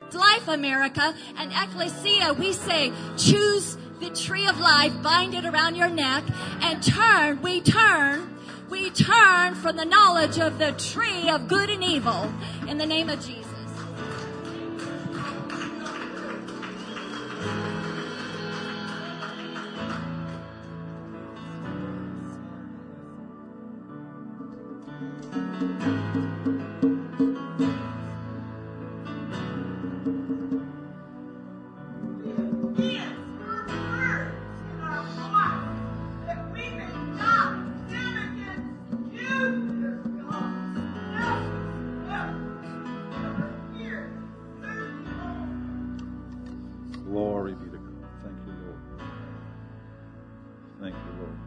Life, America, and Ecclesia, we say, choose the tree of life, bind it around your neck, and we turn from the knowledge of the tree of good and evil in the name of Jesus. Glory be to God. Thank you, Lord. Thank you, Lord.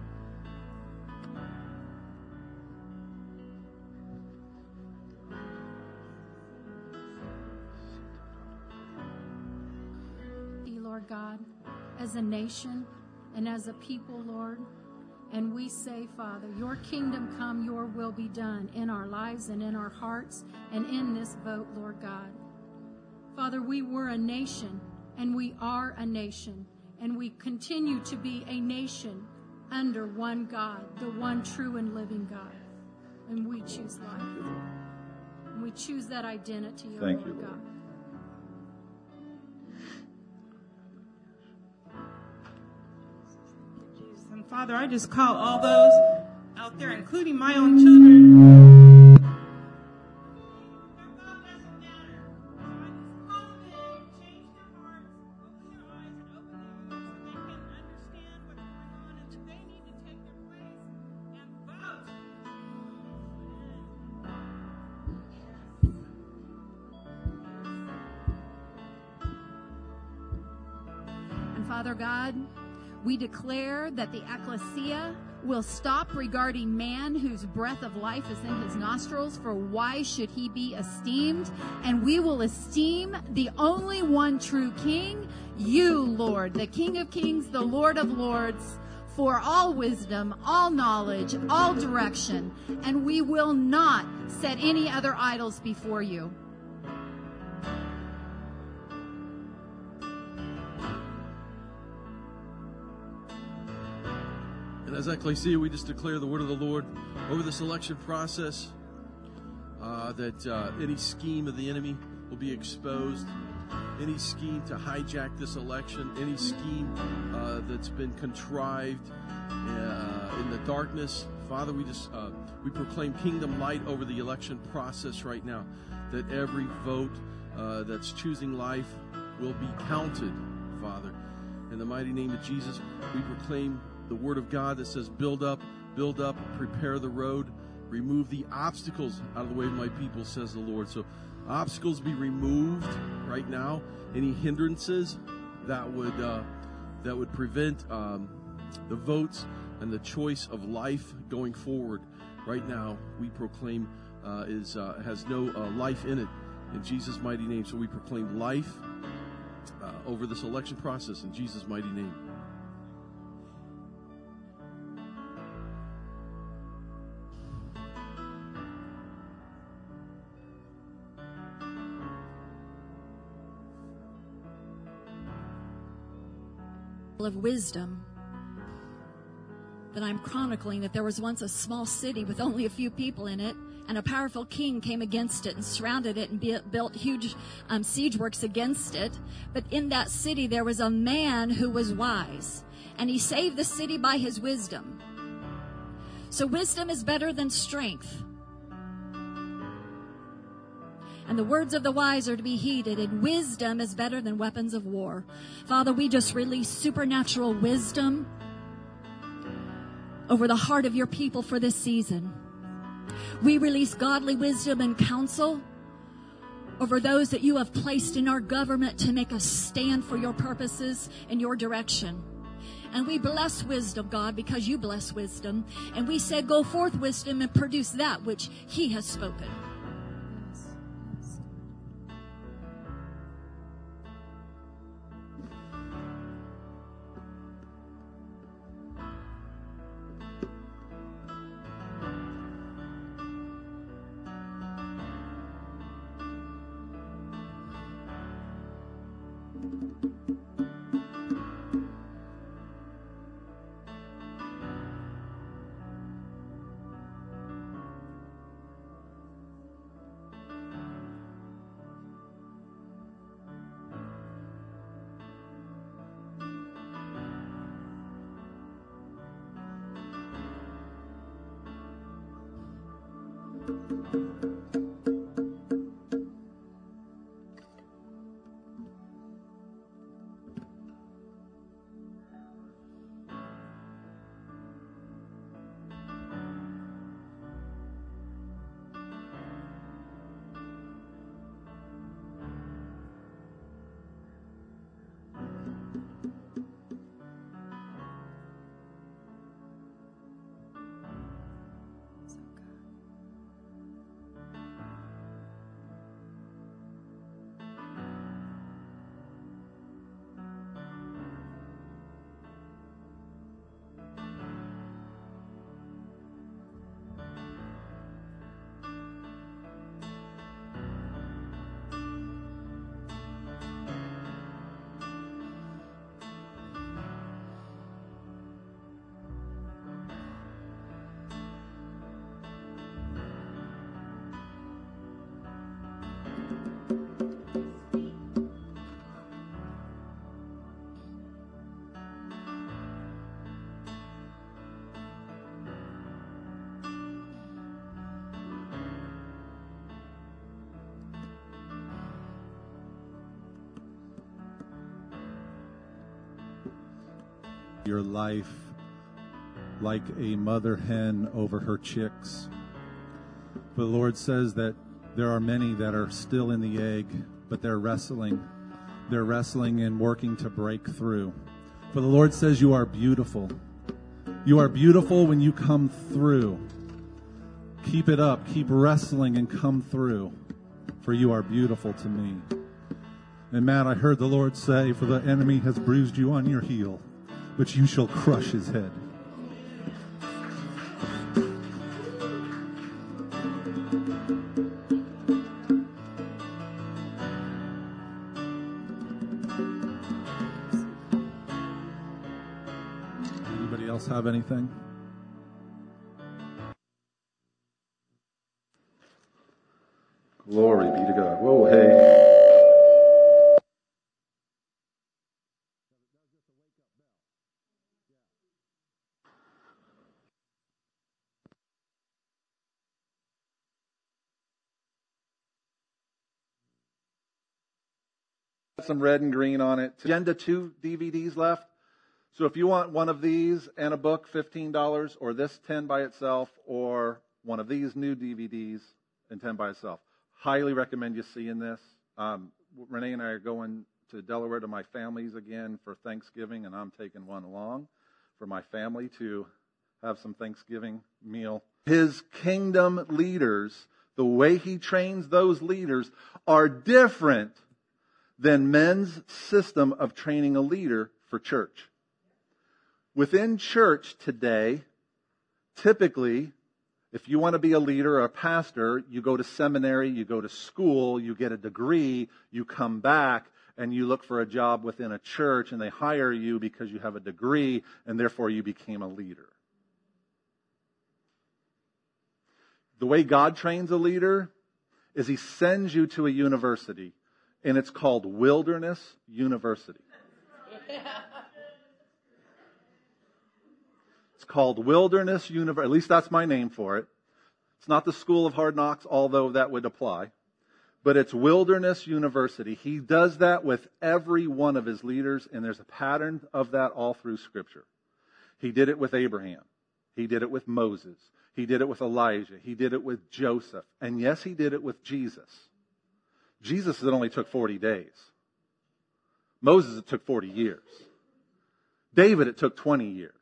Lord God, as a nation and as a people, Lord, and we say, Father, your kingdom come, your will be done in our lives and in our hearts and in this vote, Lord God. Father, we were a nation and we are a nation and we continue to be a nation under one God, the one true and living God. And we choose life. And we choose that identity, Thank Lord you, Lord. God. And Father, I just call all those out there, including my own children. And Father God, we declare that the ecclesia will stop regarding man whose breath of life is in his nostrils, for why should he be esteemed? And we will esteem the only one true King, you, Lord, the King of kings, the Lord of lords, for all wisdom, all knowledge, all direction. And we will not set any other idols before you. And as Ecclesia, we just declare the word of the Lord over this election process, that any scheme of the enemy will be exposed, any scheme to hijack this election, any scheme that's been contrived in the darkness. Father, we proclaim kingdom light over the election process right now, that every vote that's choosing life will be counted, Father. In the mighty name of Jesus, we proclaim the word of God that says, build up, prepare the road, remove the obstacles out of the way of my people, says the Lord. So obstacles be removed right now. Any hindrances that would prevent the votes and the choice of life going forward right now, we proclaim has no life in it, in Jesus' mighty name. So we proclaim life over this election process in Jesus' mighty name. Of wisdom that I'm chronicling, that there was once a small city with only a few people in it, and a powerful king came against it and surrounded it and built huge siege works against it. But in that city there was a man who was wise, and he saved the city by his wisdom. So wisdom is better than strength. And the words of the wise are to be heeded, and wisdom is better than weapons of war. Father, we just release supernatural wisdom over the heart of your people for this season. We release godly wisdom and counsel over those that you have placed in our government to make us stand for your purposes and your direction. And we bless wisdom, God, because you bless wisdom. And we said, go forth, wisdom, and produce that which he has spoken. Your life like a mother hen over her chicks. But the Lord says that there are many that are still in the egg, but they're wrestling. They're wrestling and working to break through. For the Lord says you are beautiful. You are beautiful when you come through. Keep it up. Keep wrestling and come through. For you are beautiful to me. And Matt, I heard the Lord say, for the enemy has bruised you on your heel, but you shall crush his head. Anybody else have anything? Glory be to God. Whoa, hey. Some red and green on it. Agenda 2 DVDs left. So if you want one of these and a book, $15, or this 10 by itself, or one of these new DVDs and 10 by itself, highly recommend you seeing this. Renee and I are going to Delaware to my family's again for Thanksgiving, and I'm taking one along for my family to have some Thanksgiving meal. His kingdom leaders, the way he trains those leaders, are different than men's system of training a leader for church. Within church today, typically, if you want to be a leader or a pastor, you go to seminary, you go to school, you get a degree, you come back, and you look for a job within a church, and they hire you because you have a degree, and therefore you became a leader. The way God trains a leader is He sends you to a university, and it's called Wilderness University. It's called Wilderness University. At least that's my name for it. It's not the School of Hard Knocks, although that would apply. But it's Wilderness University. He does that with every one of His leaders, and there's a pattern of that all through Scripture. He did it with Abraham. He did it with Moses. He did it with Elijah. He did it with Joseph. And yes, He did it with Jesus. Jesus, it only took 40 days. Moses, it took 40 years. David, it took 20 years.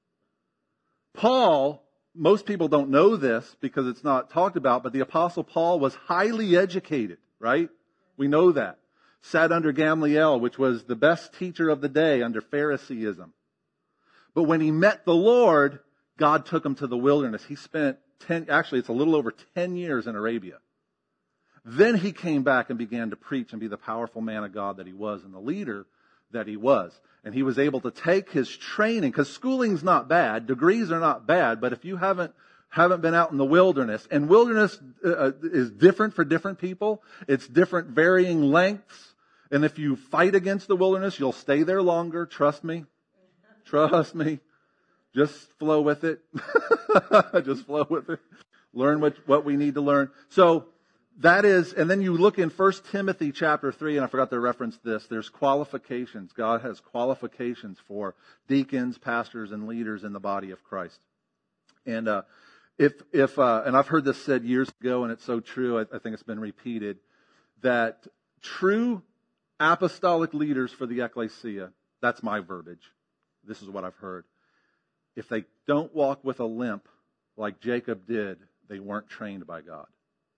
Paul, most people don't know this because it's not talked about, but the Apostle Paul was highly educated, right? We know that. Sat under Gamaliel, which was the best teacher of the day under Phariseeism. But when he met the Lord, God took him to the wilderness. He spent it's a little over 10 years in Arabia. Then he came back and began to preach and be the powerful man of God that he was and the leader that he was. And he was able to take his training, because schooling's not bad, degrees are not bad, but if you haven't been out in the wilderness, and wilderness is different for different people, it's different varying lengths, and if you fight against the wilderness, you'll stay there longer, trust me. Trust me. Just flow with it. Just flow with it. Learn what we need to learn. So, that is, and then you look in 1 Timothy chapter 3, and I forgot to reference this, there's qualifications. God has qualifications for deacons, pastors, and leaders in the body of Christ. And and I've heard this said years ago, and it's so true, I think it's been repeated, that true apostolic leaders for the ecclesia, that's my verbiage, this is what I've heard, if they don't walk with a limp like Jacob did, they weren't trained by God.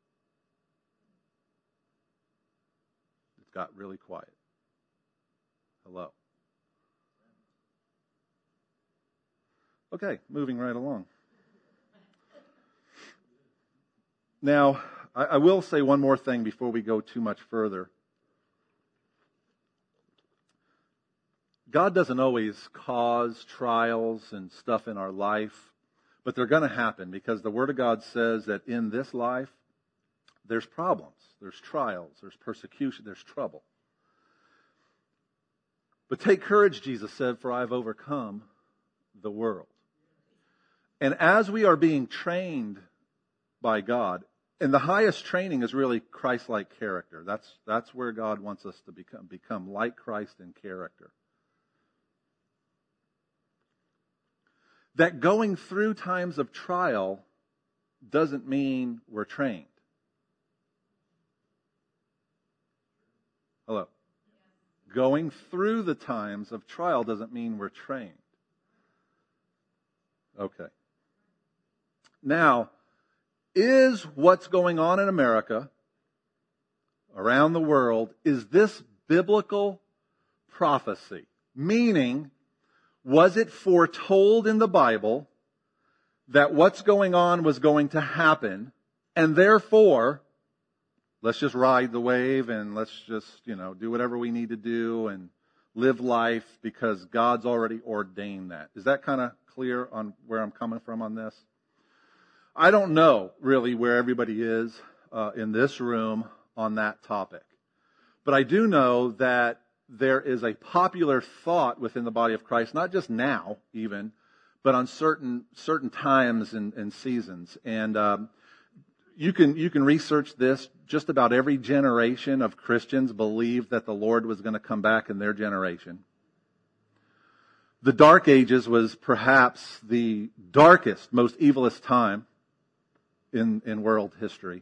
Got really quiet. Hello. Okay, moving right along. Now, I will say one more thing before we go too much further. God doesn't always cause trials and stuff in our life, but they're going to happen because the Word of God says that in this life, there's problems, there's trials, there's persecution, there's trouble. But take courage, Jesus said, for I have overcome the world. And as we are being trained by God, and the highest training is really Christ-like character. That's where God wants us to become like Christ in character. That going through times of trial doesn't mean we're trained. Hello. Going through the times of trial doesn't mean we're trained. Okay. Now, is what's going on in America, around the world, is this biblical prophecy? Meaning, was it foretold in the Bible that what's going on was going to happen, and therefore, let's just ride the wave and let's just, do whatever we need to do and live life because God's already ordained that. Is that kind of clear on where I'm coming from on this? I don't know really where everybody is in this room on that topic. But I do know that there is a popular thought within the body of Christ, not just now even, but on certain times and seasons. And you can research this. Just about every generation of Christians believed that the Lord was going to come back in their generation. The Dark Ages was perhaps the darkest, most evilest time in world history.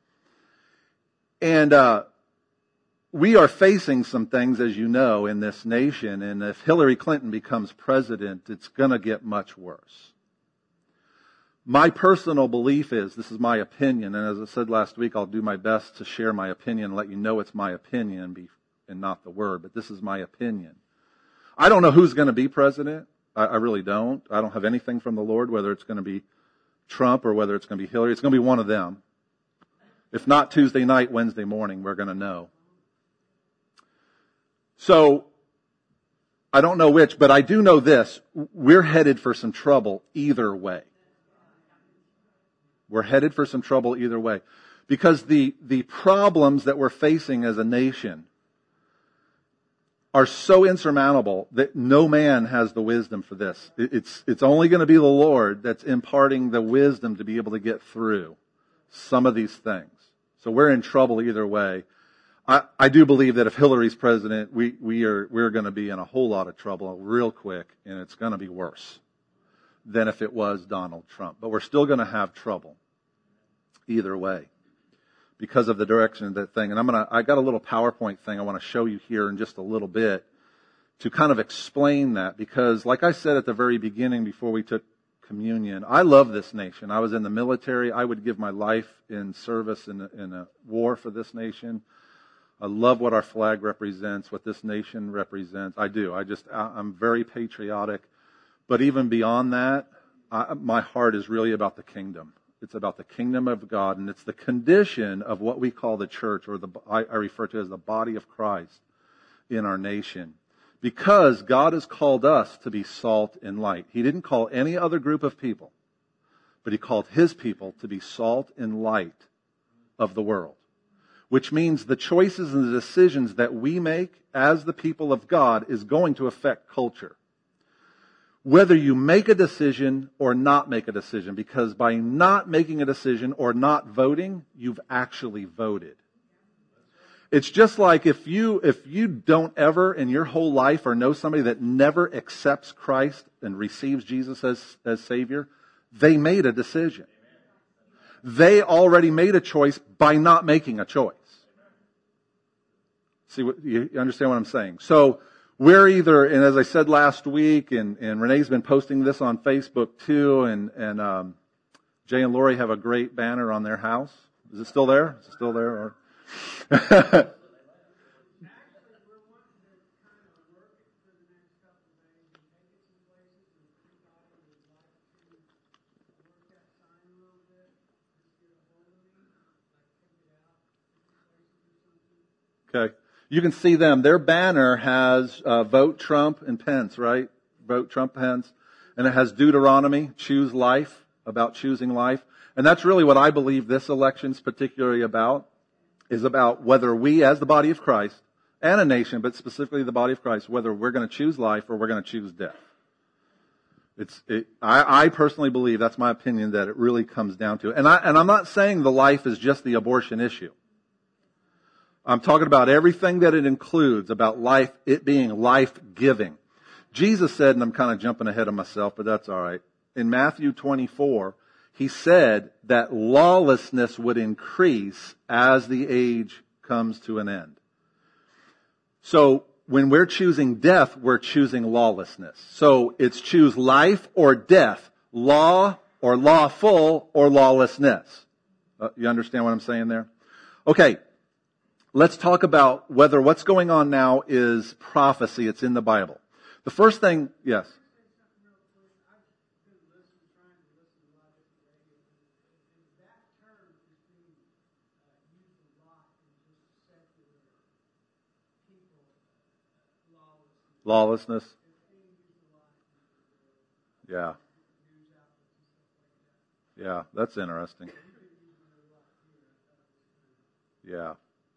And we are facing some things, as you know, in this nation. And if Hillary Clinton becomes president, it's going to get much worse. My personal belief is, this is my opinion, and as I said last week, I'll do my best to share my opinion and let you know it's my opinion and not the word, but this is my opinion. I don't know who's going to be president. I really don't. I don't have anything from the Lord, whether it's going to be Trump or whether it's going to be Hillary. It's going to be one of them. If not Tuesday night, Wednesday morning, we're going to know. So, I don't know which, but I do know this. We're headed for some trouble either way. We're headed for some trouble either way. Because the problems that we're facing as a nation are so insurmountable that no man has the wisdom for this. It's only going to be the Lord that's imparting the wisdom to be able to get through some of these things. So we're in trouble either way. I do believe that if Hillary's president, we're going to be in a whole lot of trouble real quick, and it's going to be worse than if it was Donald Trump. But we're still going to have trouble either way because of the direction of that thing. And I got a little PowerPoint thing I want to show you here in just a little bit to kind of explain that, because like I said at the very beginning before we took communion, I love this nation. I was in the military. I would give my life in service in a war for this nation. I love what our flag represents, what this nation represents. I do. I'm very patriotic. But even beyond that, my heart is really about the kingdom. It's about the kingdom of God, and it's the condition of what we call the church, or I refer to as the body of Christ in our nation. Because God has called us to be salt and light. He didn't call any other group of people, but He called His people to be salt and light of the world. Which means the choices and the decisions that we make as the people of God is going to affect culture. Whether you make a decision or not make a decision, because by not making a decision or not voting, you've actually voted. It's just like if you don't ever in your whole life or know somebody that never accepts Christ and receives Jesus as Savior, they made a decision. They already made a choice by not making a choice. See, you understand what I'm saying? So we're either, and as I said last week, and Renee's been posting this on Facebook too, and Jay and Lori have a great banner on their house. Is it still there? Is it still there? Or okay. You can see them. Their banner has vote Trump and Pence, right? Vote Trump, Pence. And it has Deuteronomy, choose life, about choosing life. And that's really what I believe this election's particularly about, is about whether we as the body of Christ, and a nation, but specifically the body of Christ, whether we're going to choose life or we're going to choose death. I personally believe, that's my opinion, that it really comes down to it. And I'm not saying the life is just the abortion issue. I'm talking about everything that it includes, about life, it being life-giving. Jesus said, and I'm kind of jumping ahead of myself, but that's all right. In Matthew 24, He said that lawlessness would increase as the age comes to an end. So when we're choosing death, we're choosing lawlessness. So it's choose life or death, law or lawful or lawlessness. You understand what I'm saying there? Okay. Let's talk about whether what's going on now is prophecy. It's in the Bible. The first thing, yes. Lawlessness. Yeah. Yeah, that's interesting. Yeah.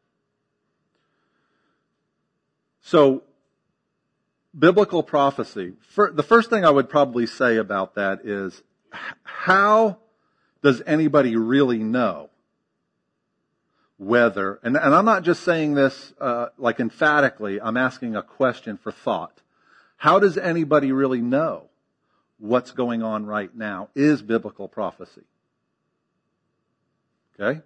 So, biblical prophecy. The first thing I would probably say about that is, how does anybody really know whether, and I'm not just saying this like emphatically, I'm asking a question for thought. How does anybody really know what's going on right now is biblical prophecy? Okay?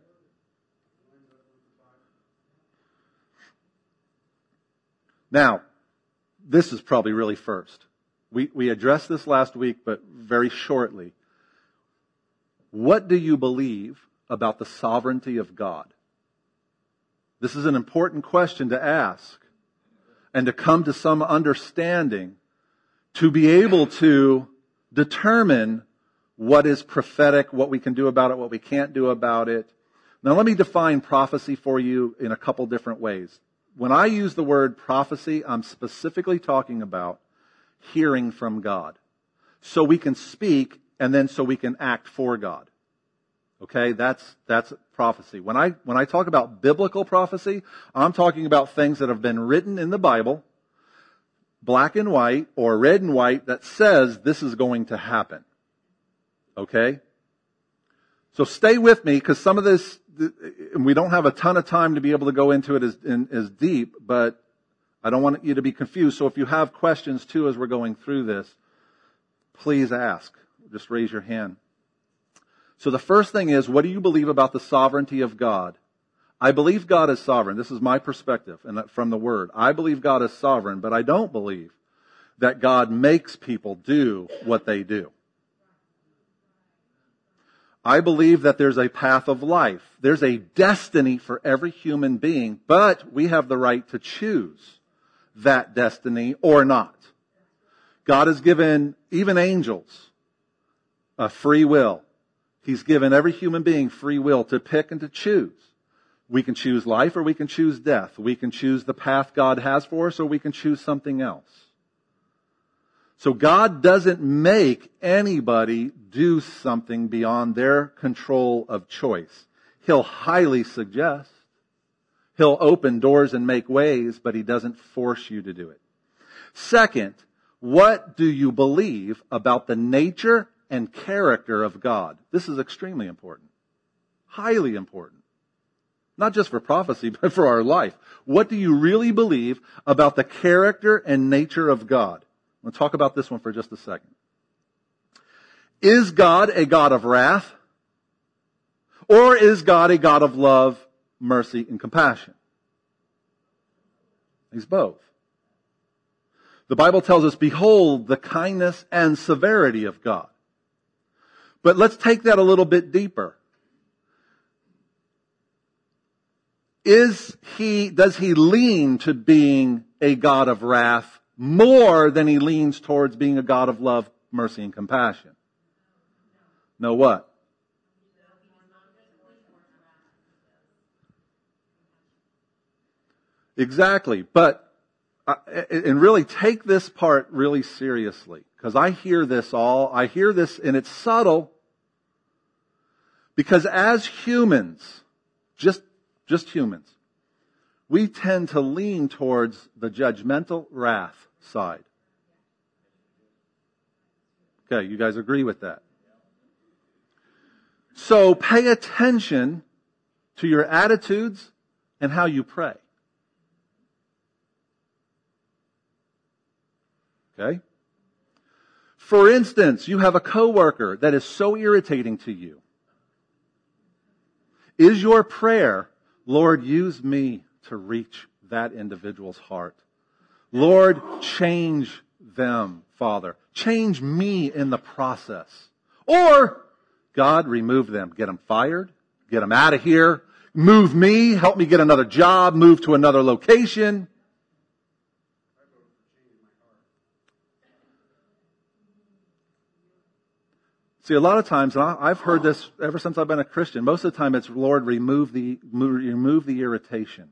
Now, this is probably really first. We addressed this last week, but very shortly. What do you believe about the sovereignty of God? This is an important question to ask and to come to some understanding to be able to determine what is prophetic, what we can do about it, what we can't do about it. Now let me define prophecy for you in a couple different ways. When I use the word prophecy, I'm specifically talking about hearing from God. So we can speak and then so we can act for God. Okay, that's prophecy. When I talk about biblical prophecy, I'm talking about things that have been written in the Bible, black and white or red and white, that says this is going to happen. Okay? So stay with me, because some of this, we don't have a ton of time to be able to go into it as deep, but I don't want you to be confused. So if you have questions too as we're going through this, please ask. Just raise your hand. So the first thing is, what do you believe about the sovereignty of God? I believe God is sovereign. This is my perspective and from the Word. I believe God is sovereign, but I don't believe that God makes people do what they do. I believe that there's a path of life. There's a destiny for every human being, but we have the right to choose that destiny or not. God has given even angels a free will He's given every human being free will to pick and to choose. We can choose life or we can choose death. We can choose the path God has for us or we can choose something else. So God doesn't make anybody do something beyond their control of choice. He'll highly suggest. He'll open doors and make ways, but He doesn't force you to do it. Second, what do you believe about the nature and character of God? This is extremely important. Highly important. Not just for prophecy, but for our life. What do you really believe about the character and nature of God? We'll talk about this one for just a second. Is God a God of wrath? Or is God a God of love, mercy, and compassion? He's both. The Bible tells us, behold the kindness and severity of God. But let's take that a little bit deeper. Does He lean to being a God of wrath more than He leans towards being a God of love, mercy, and compassion? No what? Exactly. But, and really take this part really seriously, because I hear this and it's subtle, because as humans, just humans, we tend to lean towards the judgmental wrath side. Okay, you guys agree with that? So pay attention to your attitudes and how you pray. Okay? For instance, you have a coworker that is so irritating to you. Is your prayer, Lord, use me to reach that individual's heart? Lord, change them, Father. Change me in the process. Or, God, remove them. Get them fired. Get them out of here. Move me. Help me get another job. Move to another location. See, a lot of times, and I've heard this ever since I've been a Christian, most of the time it's, Lord, remove the irritation.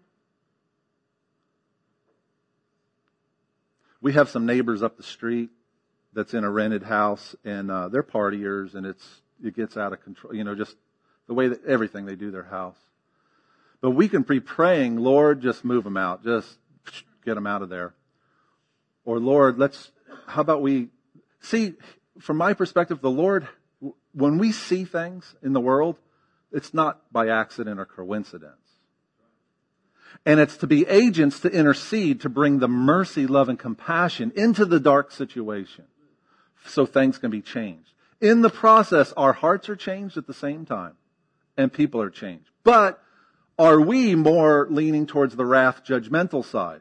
We have some neighbors up the street that's in a rented house, and they're partiers, and it gets out of control, just the way that everything they do their house. But we can be praying, Lord, just move them out. Just get them out of there. Or, Lord, how about we, see, from my perspective, the Lord, when we see things in the world, it's not by accident or coincidence. And it's to be agents to intercede, to bring the mercy, love, and compassion into the dark situation so things can be changed. In the process, our hearts are changed at the same time, and people are changed. But are we more leaning towards the wrath, judgmental side?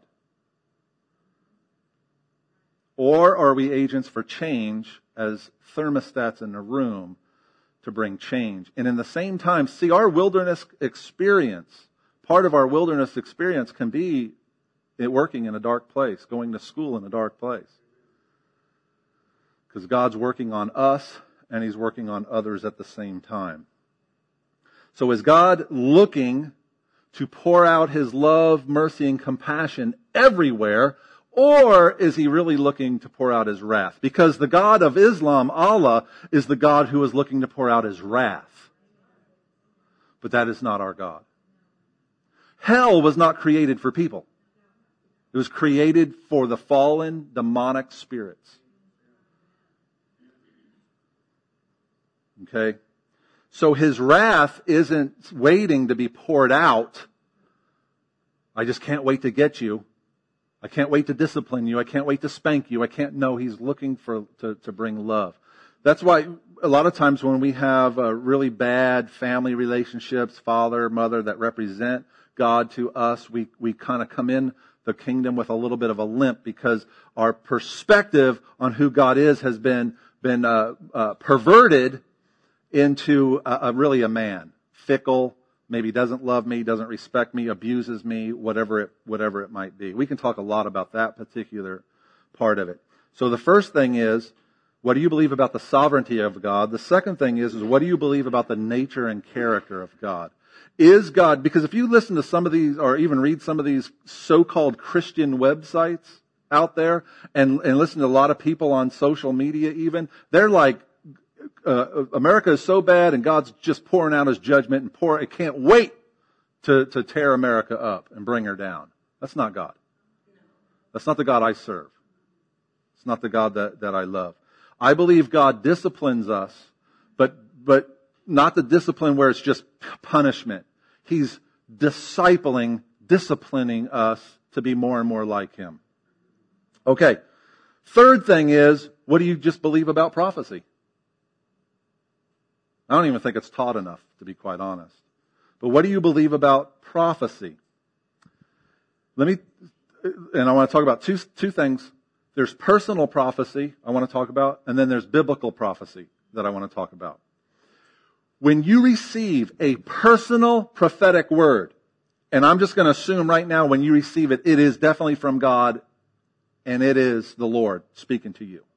Or are we agents for change as thermostats in a room to bring change? And in the same time, see, our wilderness experience, part of our wilderness experience can be working in a dark place, going to school in a dark place. Because God's working on us and He's working on others at the same time. So is God looking to pour out His love, mercy, and compassion everywhere? Or is He really looking to pour out His wrath? Because the God of Islam, Allah, is the God who is looking to pour out His wrath. But that is not our God. Hell was not created for people. It was created for the fallen demonic spirits. Okay? So His wrath isn't waiting to be poured out. I just can't wait to get you. I can't wait to discipline you. I can't wait to spank you. No, He's looking to bring love. That's why a lot of times when we have really bad family relationships, father, mother, that represent God to us, we kind of come in the kingdom with a little bit of a limp because our perspective on who God is has been perverted into really a man. Fickle, maybe doesn't love me, doesn't respect me, abuses me, whatever it might be. We can talk a lot about that particular part of it. So the first thing is, What do you believe about the sovereignty of God? The second thing is what do you believe about the nature and character of God? Is God, because if you listen to some of these, or even read some of these so-called Christian websites out there, and listen to a lot of people on social media even, they're like, America is so bad and God's just pouring out His judgment and it can't wait to tear America up and bring her down. That's not God. That's not the God I serve. It's not the God that I love. I believe God disciplines us, but not the discipline where it's just punishment. He's disciplining us to be more and more like Him. Okay. Third thing is, what do you just believe about prophecy? I don't even think it's taught enough, to be quite honest. But what do you believe about prophecy? I want to talk about two things. There's personal prophecy I want to talk about, and then there's biblical prophecy that I want to talk about. When you receive a personal prophetic word, and I'm just going to assume right now when you receive it, it is definitely from God, and it is the Lord speaking to you.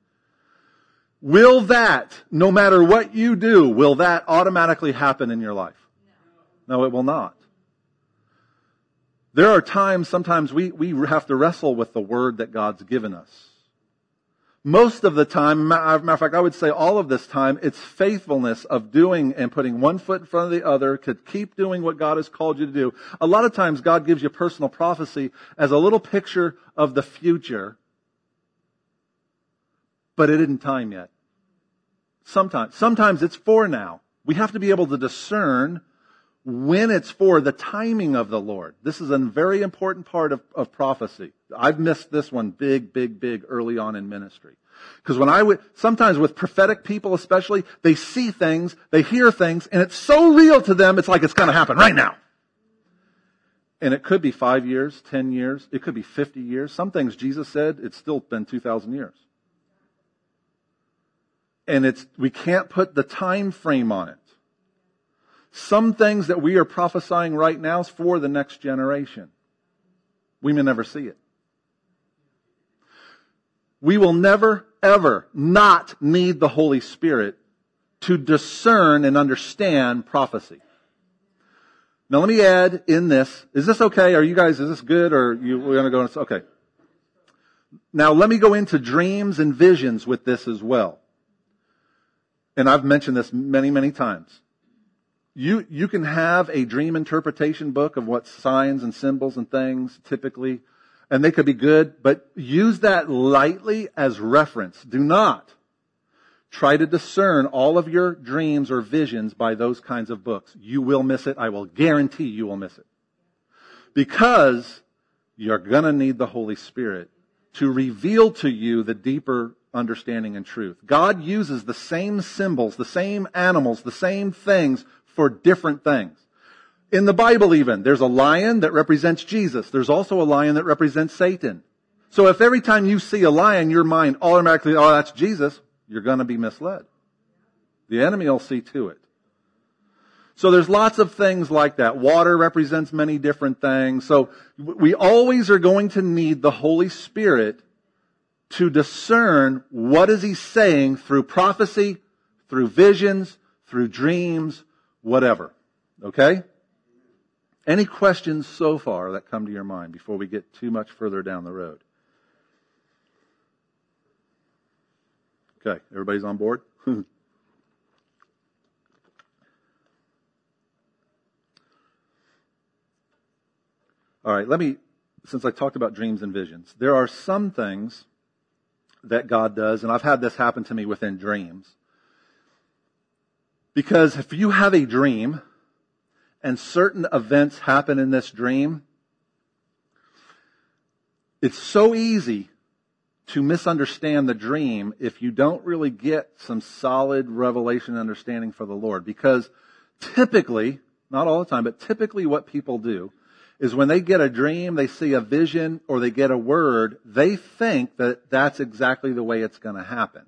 Will that, no matter what you do, will that automatically happen in your life? No, it will not. There are times, sometimes we have to wrestle with the word that God's given us. Most of the time, matter of fact, I would say all of this time, it's faithfulness of doing and putting one foot in front of the other to keep doing what God has called you to do. A lot of times God gives you personal prophecy as a little picture of the future, but it isn't time yet. Sometimes it's for now. We have to be able to discern when it's for the timing of the Lord. This is a very important part of prophecy. I've missed this one big early on in ministry. Because sometimes with prophetic people especially, they see things, they hear things, and it's so real to them, it's like it's going to happen right now. And it could be 5 years, 10 years, it could be 50 years. Some things Jesus said, it's still been 2,000 years. And we can't put the time frame on it. Some things that we are prophesying right now is for the next generation. We may never see it. We will never, ever not need the Holy Spirit to discern and understand prophecy. Now let me add in this. Is this okay? Is this good? Or we're going to go into, okay. Now let me go into dreams and visions with this as well. And I've mentioned this many times. You can have a dream interpretation book of what signs and symbols and things typically, and they could be good, but use that lightly as reference. Do not try to discern all of your dreams or visions by those kinds of books. You will miss it. I will guarantee you will miss it. Because you're going to need the Holy Spirit to reveal to you the deeper understanding and truth. God uses the same symbols, the same animals, the same things for different things. In the Bible even, there's a lion that represents Jesus. There's also a lion that represents Satan. So if every time you see a lion, your mind automatically, oh, that's Jesus, you're going to be misled. The enemy will see to it. So there's lots of things like that. Water represents many different things. So we always are going to need the Holy Spirit to discern what is He saying through prophecy, through visions, through dreams, whatever. Okay? Any questions so far that come to your mind before we get too much further down the road? Okay, everybody's on board? All right, since I talked about dreams and visions, there are some things that God does, and I've had this happen to me within dreams. Because if you have a dream and certain events happen in this dream, it's so easy to misunderstand the dream if you don't really get some solid revelation and understanding for the Lord. Because typically, not all the time, but typically what people do is when they get a dream, they see a vision, or they get a word, they think that that's exactly the way it's going to happen.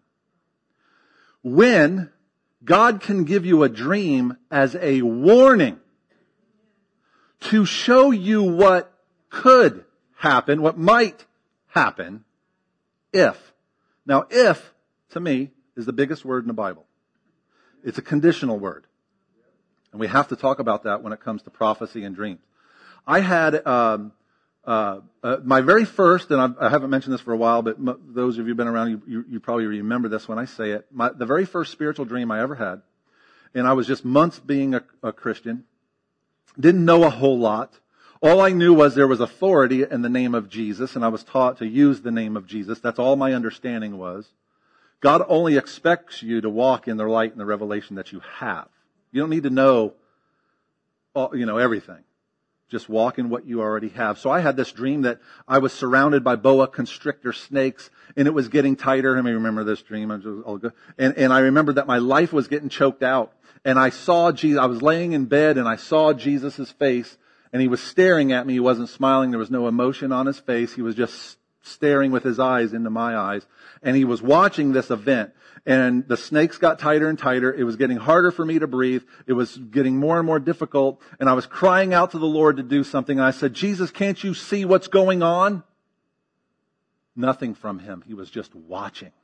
When God can give you a dream as a warning to show you what could happen, what might happen, if. Now, if to me, is the biggest word in the Bible. It's a conditional word. And we have to talk about that when it comes to prophecy and dreams. I had my very first, and I haven't mentioned this for a while, but those of you who've been around, you probably remember this when I say it. The very first spiritual dream I ever had, and I was just months being a Christian, didn't know a whole lot. All I knew was there was authority in the name of Jesus, and I was taught to use the name of Jesus. That's all my understanding was. God only expects you to walk in the light and the revelation that you have. You don't need to know, everything. Just walk in what you already have. So I had this dream that I was surrounded by boa constrictor snakes, and it was getting tighter. I remember this dream. And I remember that my life was getting choked out. And I saw Jesus. I was laying in bed, and I saw Jesus' face, and he was staring at me. He wasn't smiling. There was no emotion on his face. He was just staring with his eyes into my eyes. And he was watching this event. And the snakes got tighter and tighter. It was getting harder for me to breathe. It was getting more and more difficult. And I was crying out to the Lord to do something. And I said, Jesus, can't you see what's going on? Nothing from him. He was just watching.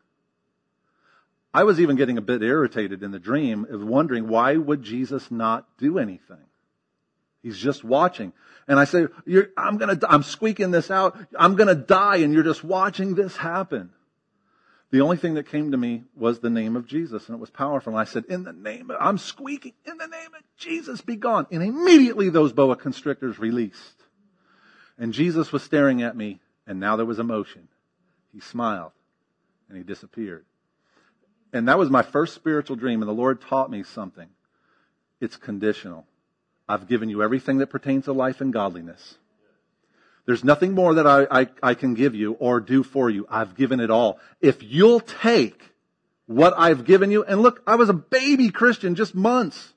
I was even getting a bit irritated in the dream of wondering, why would Jesus not do anything? He's just watching. And I say, I'm squeaking this out. I'm going to die, and you're just watching this happen. The only thing that came to me was the name of Jesus, and it was powerful. And I said, I'm squeaking, in the name of Jesus, be gone. And immediately those boa constrictors released. And Jesus was staring at me, and now there was emotion. He smiled, and he disappeared. And that was my first spiritual dream, and the Lord taught me something. It's conditional. I've given you everything that pertains to life and godliness. There's nothing more that I can give you or do for you. I've given it all. If you'll take what I've given you, and look, I was a baby Christian, just months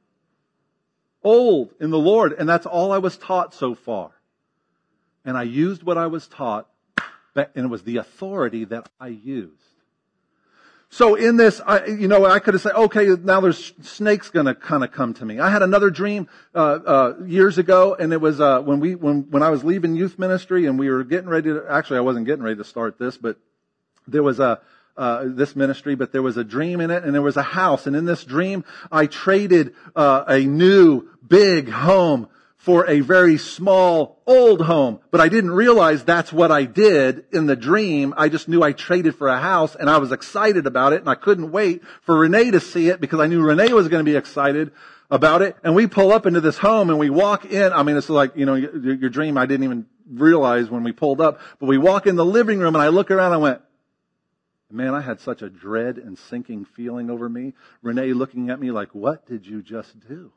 old in the Lord, and that's all I was taught so far. And I used what I was taught, and it was the authority that I used. So in this, I could have said, okay, now there's snakes going to kind of come to me. I had another dream years ago, and it was when I was leaving youth ministry, and we were getting ready to. Actually, I wasn't getting ready to start this, but there was this ministry, but there was a dream in it, and there was a house, and in this dream, I traded a new big home for a very small, old home. But I didn't realize that's what I did in the dream. I just knew I traded for a house, and I was excited about it, and I couldn't wait for Renee to see it because I knew Renee was going to be excited about it. And we pull up into this home, and we walk in. It's like, your dream, I didn't even realize when we pulled up. But we walk in the living room, and I look around, and I went, man, I had such a dread and sinking feeling over me. Renee looking at me like, what did you just do?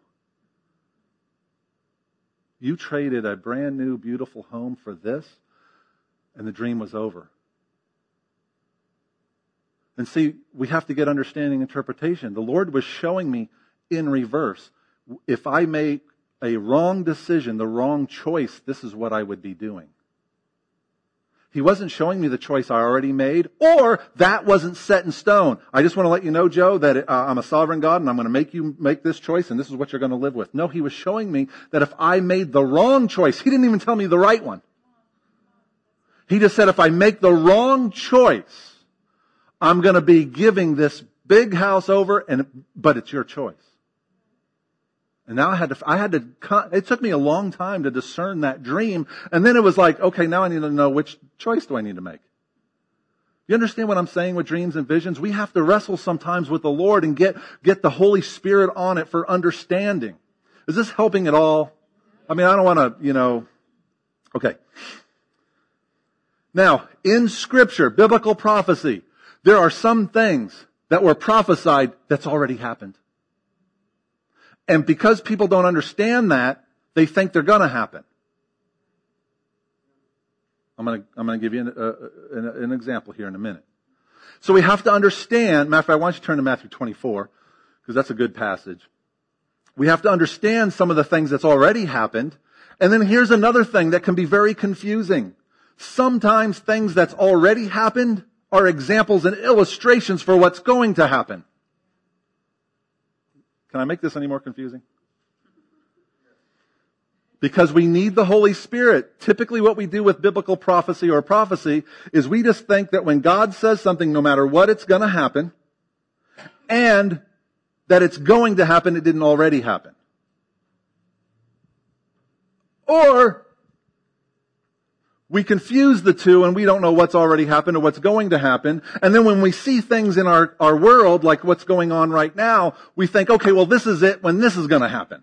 You traded a brand new, beautiful home for this, and the dream was over. And see, we have to get understanding interpretation. The Lord was showing me in reverse. If I make a wrong decision, the wrong choice, this is what I would be doing. He wasn't showing me the choice I already made, or that wasn't set in stone. I just want to let you know, Joe, that I'm a sovereign God, and I'm going to make you make this choice, and this is what you're going to live with. No, he was showing me that if I made the wrong choice, he didn't even tell me the right one. He just said, if I make the wrong choice, I'm going to be giving this big house over, but it's your choice. And now it took me a long time to discern that dream. And then it was like, okay, now I need to know which choice do I need to make. You understand what I'm saying with dreams and visions? We have to wrestle sometimes with the Lord and get the Holy Spirit on it for understanding. Is this helping at all? I don't want to, okay. Now, in Scripture, biblical prophecy, there are some things that were prophesied that's already happened. And because people don't understand that, they think they're going to happen. I'm going to give you an example here in a minute. So we have to understand, matter of fact, I want you to turn to Matthew 24, because that's a good passage. We have to understand some of the things that's already happened. And then here's another thing that can be very confusing. Sometimes things that's already happened are examples and illustrations for what's going to happen. Can I make this any more confusing? Because we need the Holy Spirit. Typically what we do with biblical prophecy or prophecy is we just think that when God says something, no matter what, it's going to happen, and that it's going to happen, it didn't already happen. Or we confuse the two and we don't know what's already happened or what's going to happen. And then when we see things in our world, like what's going on right now, we think, okay, well, this is it when this is going to happen.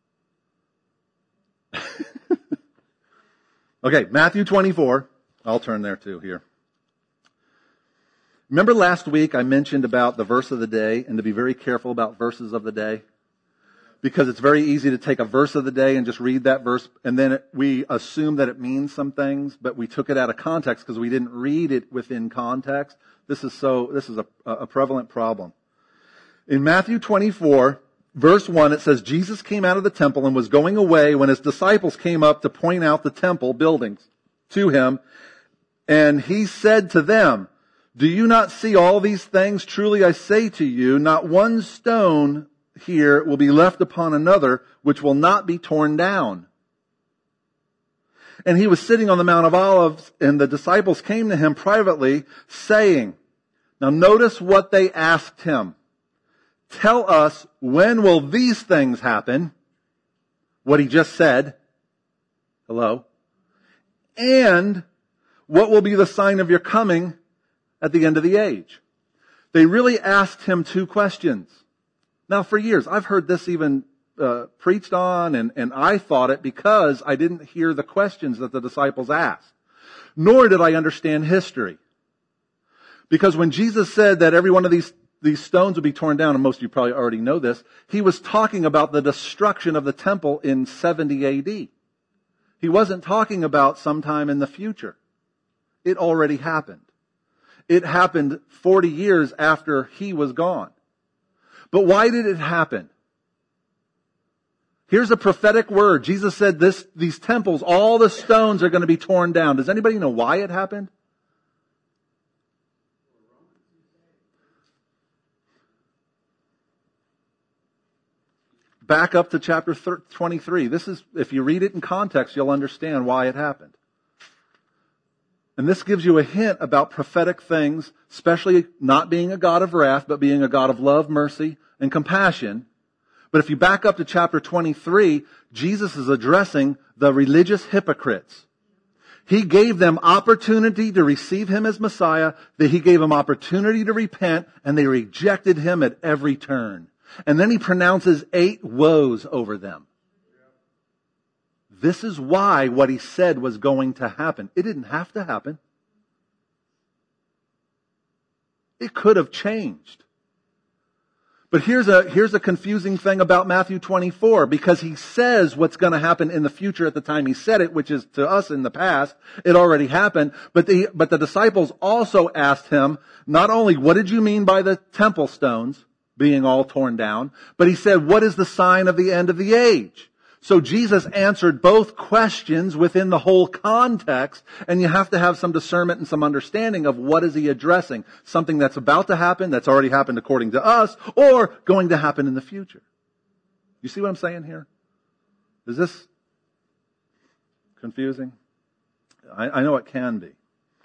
Okay, Matthew 24. I'll turn there too here. Remember last week I mentioned about the verse of the day and to be very careful about verses of the day? Because it's very easy to take a verse of the day and just read that verse and then we assume that it means some things, but we took it out of context because we didn't read it within context. This is a prevalent problem. In Matthew 24, verse 1, it says, Jesus came out of the temple and was going away when his disciples came up to point out the temple buildings to him. And he said to them, do you not see all these things? Truly I say to you, not one stone here will be left upon another, which will not be torn down. And he was sitting on the Mount of Olives, and the disciples came to him privately, saying, now notice what they asked him. Tell us, when will these things happen? What he just said. Hello. And what will be the sign of your coming at the end of the age? They really asked him two questions. Now for years, I've heard this even preached on, and I thought it because I didn't hear the questions that the disciples asked. Nor did I understand history. Because when Jesus said that every one of these stones would be torn down, and most of you probably already know this, he was talking about the destruction of the temple in 70 AD. He wasn't talking about sometime in the future. It already happened. It happened 40 years after he was gone. But why did it happen? Here's a prophetic word. Jesus said these temples, all the stones are going to be torn down. Does anybody know why it happened? Back up to chapter 23. This is, if you read it in context, you'll understand why it happened. And this gives you a hint about prophetic things, especially not being a God of wrath, but being a God of love, mercy, and compassion. But if you back up to chapter 23, Jesus is addressing the religious hypocrites. He gave them opportunity to receive him as Messiah, that he gave them opportunity to repent, and they rejected him at every turn. And then he pronounces 8 woes over them. This is why what he said was going to happen. It didn't have to happen. It could have changed. But here's a confusing thing about Matthew 24, because he says what's going to happen in the future at the time he said it, which is to us in the past. It already happened. But the disciples also asked him, not only what did you mean by the temple stones being all torn down, but he said, what is the sign of the end of the age? So Jesus answered both questions within the whole context, and you have to have some discernment and some understanding of what is he addressing. Something that's about to happen, that's already happened according to us, or going to happen in the future. You see what I'm saying here? Is this confusing? I know it can be.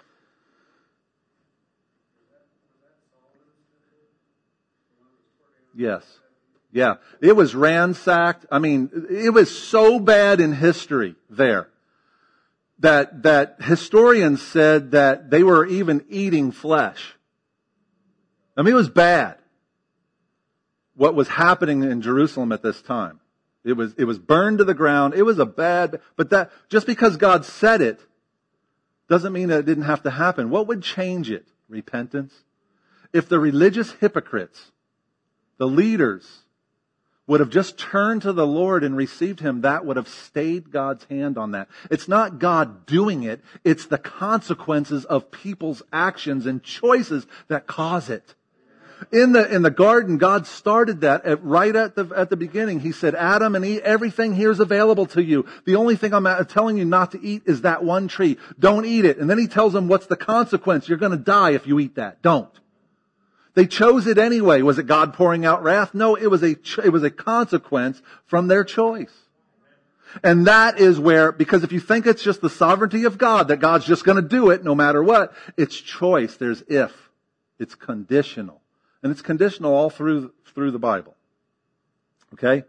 Yes. Yeah. It was ransacked. I mean, it was so bad in history there that historians said that they were even eating flesh. I mean, it was bad what was happening in Jerusalem at this time. It was burned to the ground. It was but that, just because God said it doesn't mean that it didn't have to happen. What would change it? Repentance. If the religious hypocrites, the leaders, would have just turned to the Lord and received him, that would have stayed God's hand on that. It's not God doing it. It's the consequences of people's actions and choices that cause it. In the garden, God started that right at the beginning. He said, Adam and Eve, everything here is available to you. The only thing I'm telling you not to eat is that one tree. Don't eat it. And then he tells them, what's the consequence? You're going to die if you eat that. Don't. They chose it anyway. Was it God pouring out wrath? No, it was a consequence from their choice. And that is where, because if you think it's just the sovereignty of God, that God's just going to do it no matter what, it's choice. There's if. It's conditional. And it's conditional all through the Bible. Okay?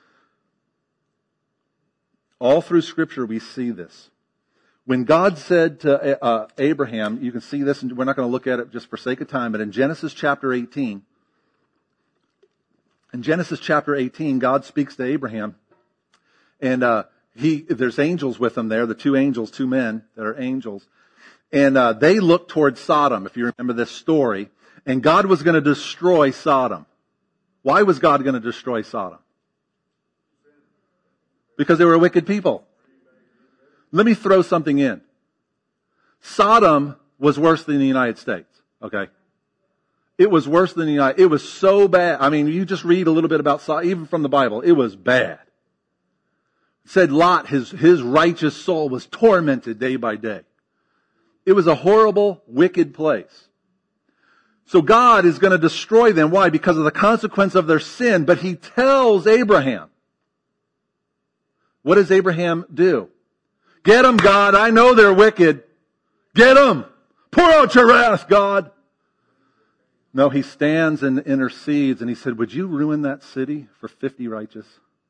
All through Scripture we see this. When God said to Abraham, you can see this, and we're not going to look at it just for sake of time, but in Genesis chapter 18, God speaks to Abraham, and there's angels with him there, the two angels, two men that are angels, and they look towards Sodom, if you remember this story, and God was going to destroy Sodom. Why was God going to destroy Sodom? Because they were wicked people. Let me throw something in. Sodom was worse than the United States, okay? It was worse than it was so bad. I mean, you just read a little bit about Sodom, even from the Bible. It was bad. It said Lot, his righteous soul was tormented day by day. It was a horrible, wicked place. So God is going to destroy them. Why? Because of the consequence of their sin. But He tells Abraham. What does Abraham do? Get them, God. I know they're wicked. Get them. Pour out your wrath, God. No, he stands and intercedes, and he said, would you ruin that city for 50 righteous?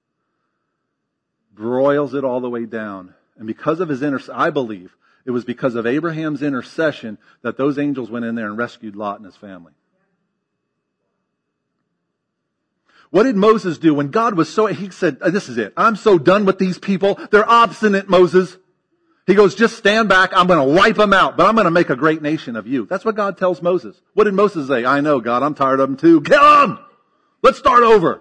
Broils it all the way down. And because of his I believe it was because of Abraham's intercession that those angels went in there and rescued Lot and his family. What did Moses do when God was he said, this is it. I'm so done with these people. They're obstinate, Moses. He goes, just stand back. I'm going to wipe them out, but I'm going to make a great nation of you. That's what God tells Moses. What did Moses say? I know, God, I'm tired of them too. Kill them! Let's start over.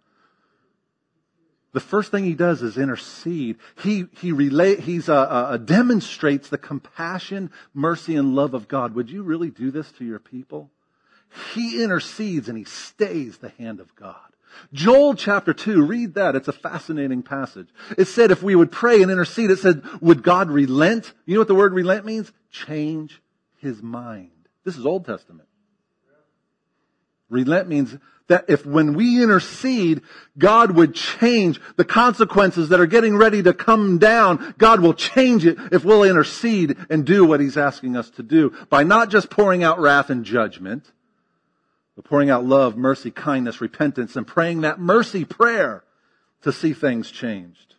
The first thing he does is intercede. He demonstrates the compassion, mercy, and love of God. Would you really do this to your people? He intercedes and he stays the hand of God. Joel chapter 2, read that. It's a fascinating passage. It said if we would pray and intercede, it said, would God relent? You know what the word relent means? Change His mind. This is Old Testament. Relent means that if when we intercede, God would change the consequences that are getting ready to come down. God will change it if we'll intercede and do what He's asking us to do by not just pouring out wrath and judgment, but pouring out love, mercy, kindness, repentance, and praying that mercy prayer to see things changed.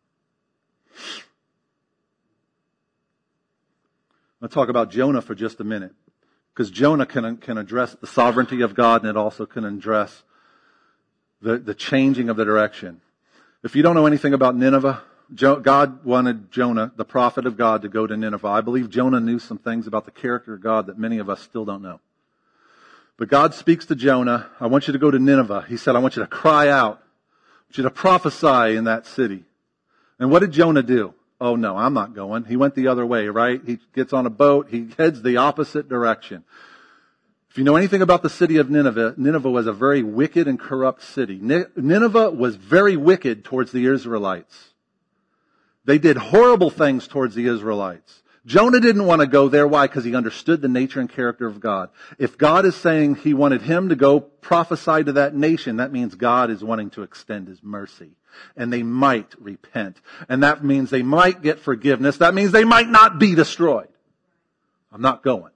I'll talk about Jonah for just a minute, because Jonah can address the sovereignty of God, and it also can address the changing of the direction. If you don't know anything about Nineveh, God wanted Jonah, the prophet of God, to go to Nineveh. I believe Jonah knew some things about the character of God that many of us still don't know. But God speaks to Jonah, I want you to go to Nineveh. He said, I want you to cry out. I want you to prophesy in that city. And what did Jonah do? Oh no, I'm not going. He went the other way, right? He gets on a boat. He heads the opposite direction. If you know anything about the city of Nineveh, Nineveh was a very wicked and corrupt city. Nineveh was very wicked towards the Israelites. They did horrible things towards the Israelites. Jonah didn't want to go there. Why? Because he understood the nature and character of God. If God is saying He wanted him to go prophesy to that nation, that means God is wanting to extend His mercy. And they might repent. And that means they might get forgiveness. That means they might not be destroyed. I'm not going.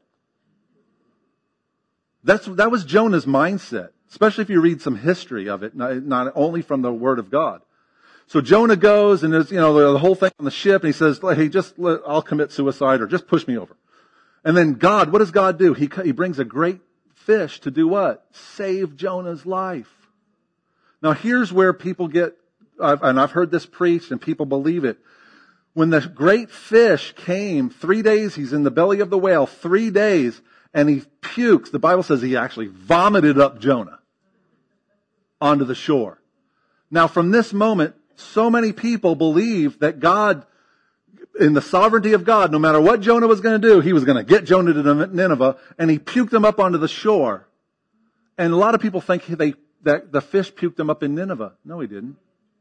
That was Jonah's mindset, especially if you read some history of it, not only from the Word of God. So Jonah goes, and there's, the whole thing on the ship, and he says, hey, I'll commit suicide, or just push me over. And then God, what does God do? He brings a great fish to do what? Save Jonah's life. Now here's where people get, and I've heard this preached, and people believe it. When the great fish came, 3 days, he's in the belly of the whale, 3 days, and he pukes. The Bible says he actually vomited up Jonah onto the shore. Now from this moment, so many people believe that God, in the sovereignty of God, no matter what Jonah was going to do, He was going to get Jonah to Nineveh, and He puked him up onto the shore. And a lot of people think that the fish puked him up in Nineveh. No, he didn't.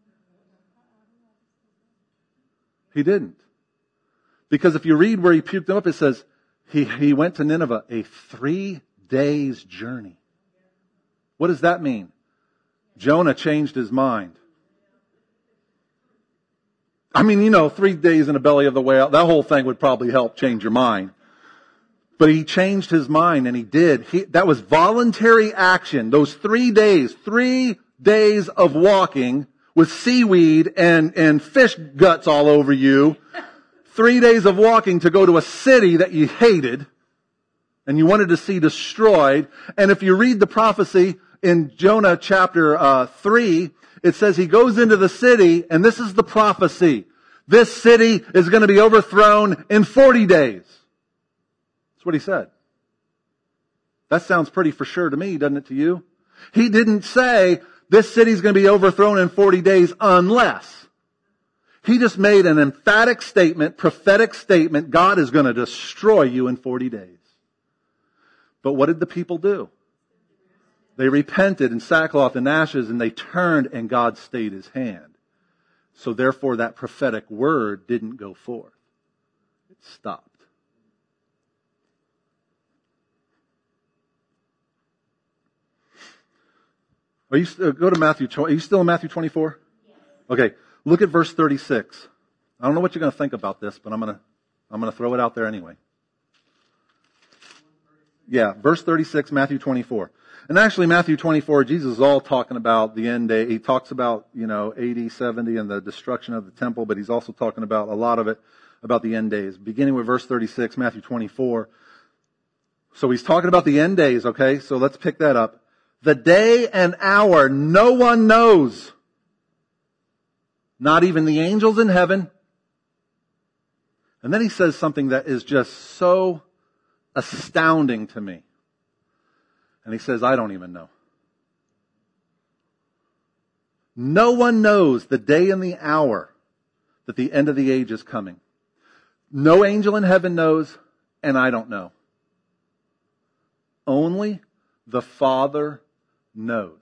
He didn't. Because if you read where he puked him up, it says he went to Nineveh, a 3 days journey. What does that mean? Jonah changed his mind. I mean, 3 days in the belly of the whale, that whole thing would probably help change your mind. But he changed his mind, and he did. That was voluntary action. Those 3 days of walking with seaweed and fish guts all over you. 3 days of walking to go to a city that you hated and you wanted to see destroyed. And if you read the prophecy in Jonah chapter 3, it says he goes into the city, and this is the prophecy. This city is going to be overthrown in 40 days. That's what he said. That sounds pretty for sure to me, doesn't it to you? He didn't say this city's going to be overthrown in 40 days unless. He just made an emphatic statement, prophetic statement, God is going to destroy you in 40 days. But what did the people do? They repented in sackcloth and ashes, and they turned, and God stayed his hand. So therefore that prophetic word didn't go forth. It stopped. Go to Matthew. Are you still in Matthew 24? Yes. Okay. Look at verse 36. I don't know what you're going to think about this, but I'm going to throw it out there anyway. Yeah, verse 36, Matthew 24. And actually, Matthew 24, Jesus is all talking about the end day. He talks about, AD 70 and the destruction of the temple, but he's also talking about a lot of it about the end days. Beginning with verse 36, Matthew 24. So he's talking about the end days, okay? So let's pick that up. The day and hour no one knows. Not even the angels in heaven. And then he says something that is just so astounding to me. And he says, I don't even know. No one knows the day and the hour that the end of the age is coming. No angel in heaven knows, and I don't know. Only the Father knows.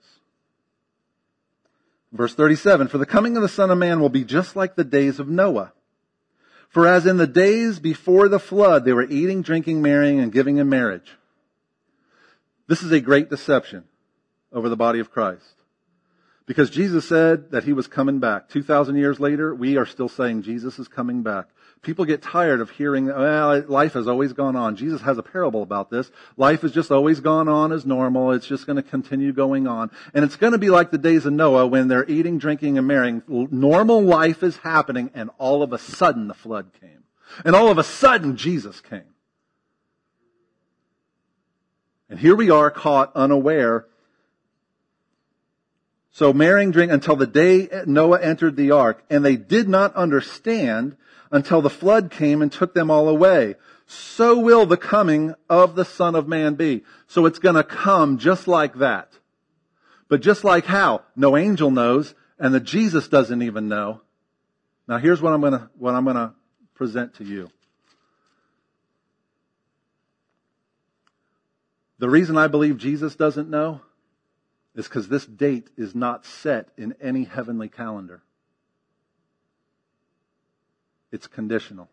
Verse 37, for the coming of the Son of Man will be just like the days of Noah. For as in the days before the flood, they were eating, drinking, marrying, and giving in marriage. This is a great deception over the body of Christ. Because Jesus said that he was coming back. 2,000 years later, we are still saying Jesus is coming back. People get tired of hearing, well, life has always gone on. Jesus has a parable about this. Life has just always gone on as normal. It's just going to continue going on. And it's going to be like the days of Noah when they're eating, drinking, and marrying. Normal life is happening, and all of a sudden the flood came. And all of a sudden Jesus came. And here we are caught unaware. So marrying, drink until the day Noah entered the ark, and they did not understand until the flood came and took them all away. So will the coming of the Son of Man be. So it's going to come just like that. But just like how? No angel knows, and the Jesus doesn't even know. Now here's what I'm going to present to you. The reason I believe Jesus doesn't know is because this date is not set in any heavenly calendar. It's conditional.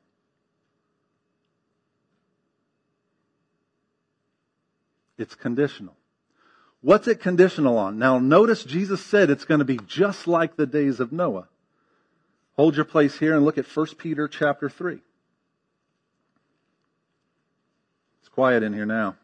It's conditional. What's it conditional on? Now notice Jesus said it's going to be just like the days of Noah. Hold your place here and look at 1 Peter chapter 3. It's quiet in here now.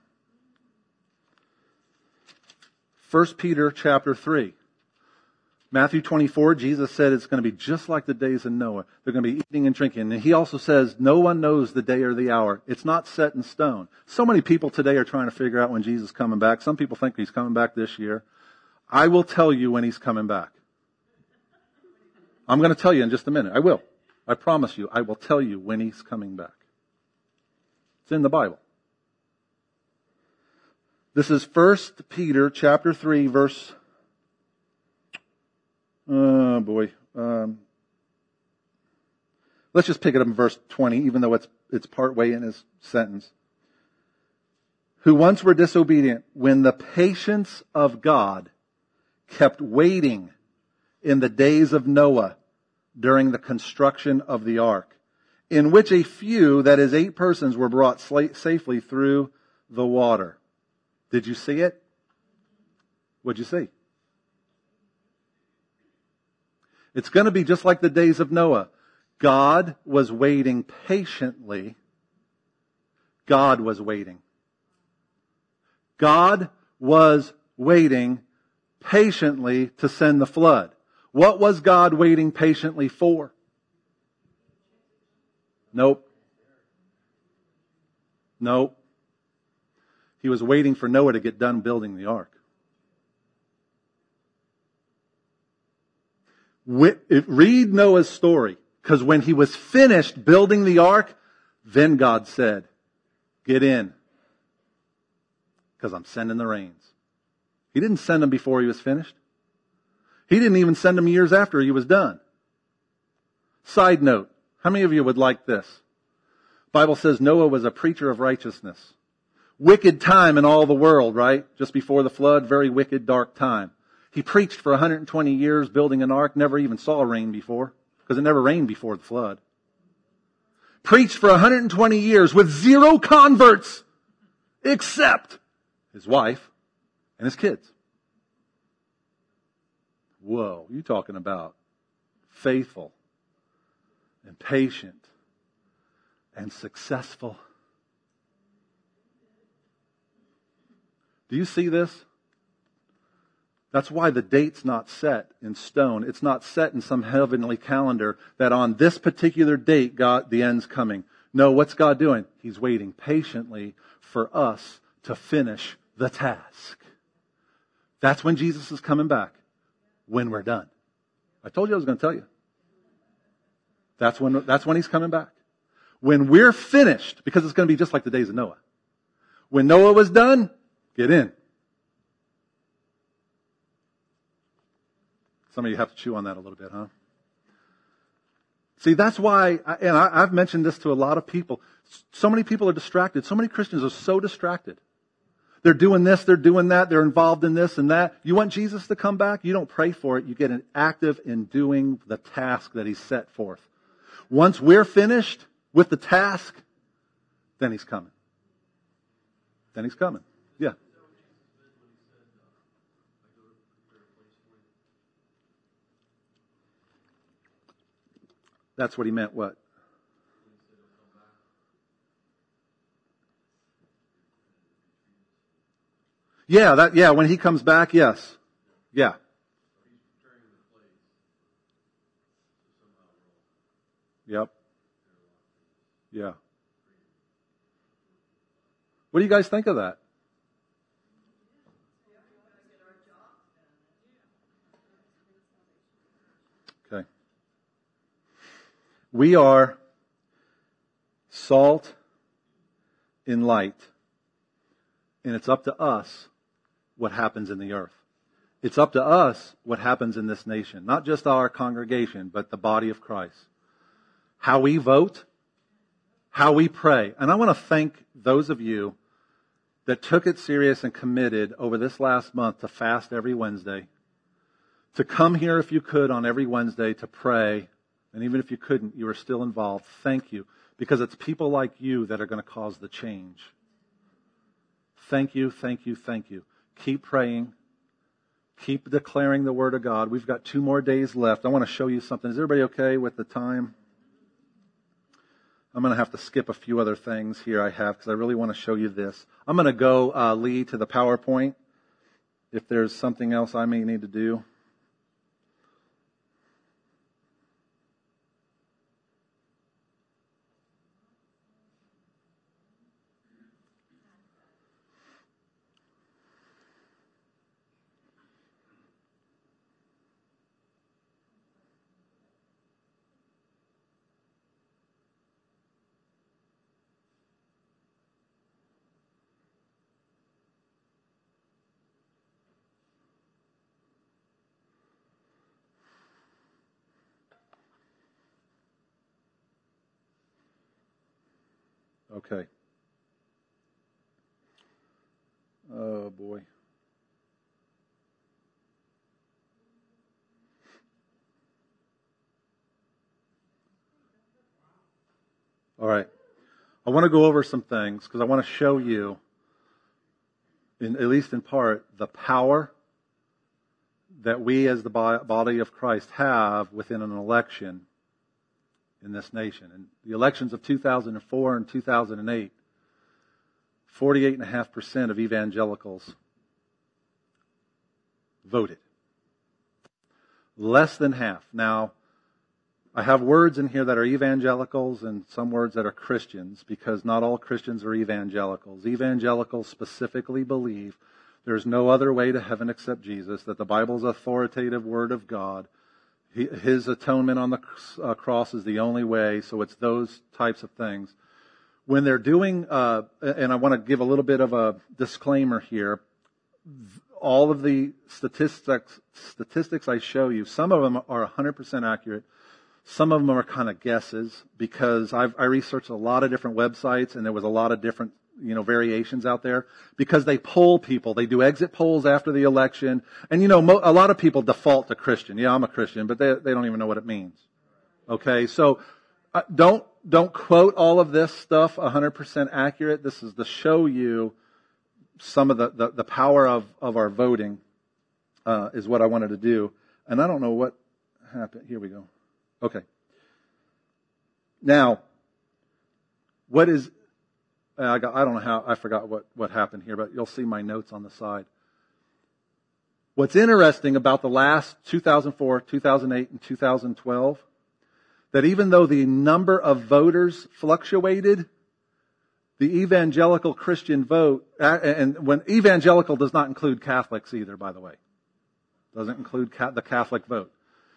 1 Peter chapter 3. Matthew 24, Jesus said it's going to be just like the days of Noah. They're going to be eating and drinking. And he also says no one knows the day or the hour. It's not set in stone. So many people today are trying to figure out when Jesus is coming back. Some people think he's coming back this year. I will tell you when he's coming back. I'm going to tell you in just a minute. I will. I promise you, I will tell you when he's coming back. It's in the Bible. This is 1 Peter chapter 3, verse... Oh boy. Let's just pick it up in verse 20, even though it's part way in his sentence. Who once were disobedient when the patience of God kept waiting in the days of Noah during the construction of the ark, in which a few, that is 8 persons, were brought safely through the water. Did you see it? What'd you see? It's going to be just like the days of Noah. God was waiting patiently. God was waiting. God was waiting patiently to send the flood. What was God waiting patiently for? Nope. He was waiting for Noah to get done building the ark. Read Noah's story, because when he was finished building the ark, then God said, get in, because I'm sending the rains. He didn't send them before he was finished. He didn't even send them years after he was done. Side note, how many of you would like this? The Bible says Noah was a preacher of righteousness. Wicked time in all the world, right? Just before the flood, very wicked, dark time. He preached for 120 years building an ark, never even saw rain before, because it never rained before the flood. Preached for 120 years with 0 converts, except his wife and his kids. Whoa, you talking about faithful and patient and successful. Do you see this? That's why the date's not set in stone. It's not set in some heavenly calendar that on this particular date, the end's coming. No, what's God doing? He's waiting patiently for us to finish the task. That's when Jesus is coming back. When we're done. I told you I was going to tell you. That's when He's coming back. When we're finished, because it's going to be just like the days of Noah. When Noah was done, get in. Some of you have to chew on that a little bit, huh? See, that's why, and I've mentioned this to a lot of people. So many people are distracted. So many Christians are so distracted. They're doing this, they're doing that, they're involved in this and that. You want Jesus to come back? You don't pray for it. You get active in doing the task that He's set forth. Once we're finished with the task, then He's coming. Then He's coming. Yeah. That's what He meant, what? Yeah, when He comes back, yes. Yeah. Yep. Yeah. What do you guys think of that? Okay. We are salt in light, and it's up to us what happens in the earth. It's up to us what happens in this nation, not just our congregation, but the body of Christ. How we vote, how we pray. And I want to thank those of you that took it serious and committed over this last month to fast every Wednesday, to come here if you could on every Wednesday to pray, and even if you couldn't, you were still involved. Thank you, because it's people like you that are going to cause the change. Thank you, thank you, thank you. Keep praying. Keep declaring the Word of God. We've got 2 more days left. I want to show you something. Is everybody okay with the time? I'm going to have to skip a few other things here I have because I really want to show you this. I'm going to go, Lee, to the PowerPoint if there's something else I may need to do. Okay. Oh, boy. All right. I want to go over some things because I want to show you, at least in part, the power that we as the body of Christ have within an election in this nation. In the elections of 2004 and 2008, 48.5% of evangelicals voted. Less than half. Now, I have words in here that are evangelicals and some words that are Christians, because not all Christians are evangelicals. Evangelicals specifically believe there's no other way to heaven except Jesus, that the Bible's authoritative Word of God. His atonement on the cross is the only way, so it's those types of things. When they're doing, and I want to give a little bit of a disclaimer here, all of the statistics I show you, some of them are 100% accurate. Some of them are kind of guesses, because I researched a lot of different websites, and there was a lot of different variations out there, because they poll people. They do exit polls after the election. And a lot of people default to Christian. Yeah, I'm a Christian, but they don't even know what it means. Okay, so don't quote all of this stuff 100% accurate. This is to show you some of the power of our voting, is what I wanted to do. And I don't know what happened. Here we go. Okay. Now, what is, I don't know how, I forgot what happened here, but you'll see my notes on the side. What's interesting about the last 2004, 2008, and 2012, that even though the number of voters fluctuated, the evangelical Christian vote, and when evangelical does not include Catholics either, by the way. Doesn't include the Catholic vote.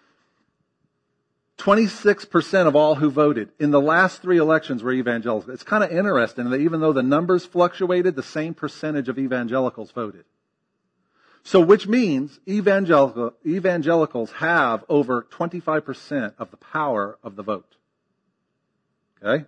26% of all who voted in the last 3 elections were evangelicals. It's kind of interesting that even though the numbers fluctuated, the same percentage of evangelicals voted. So which means evangelicals have over 25% of the power of the vote. Okay?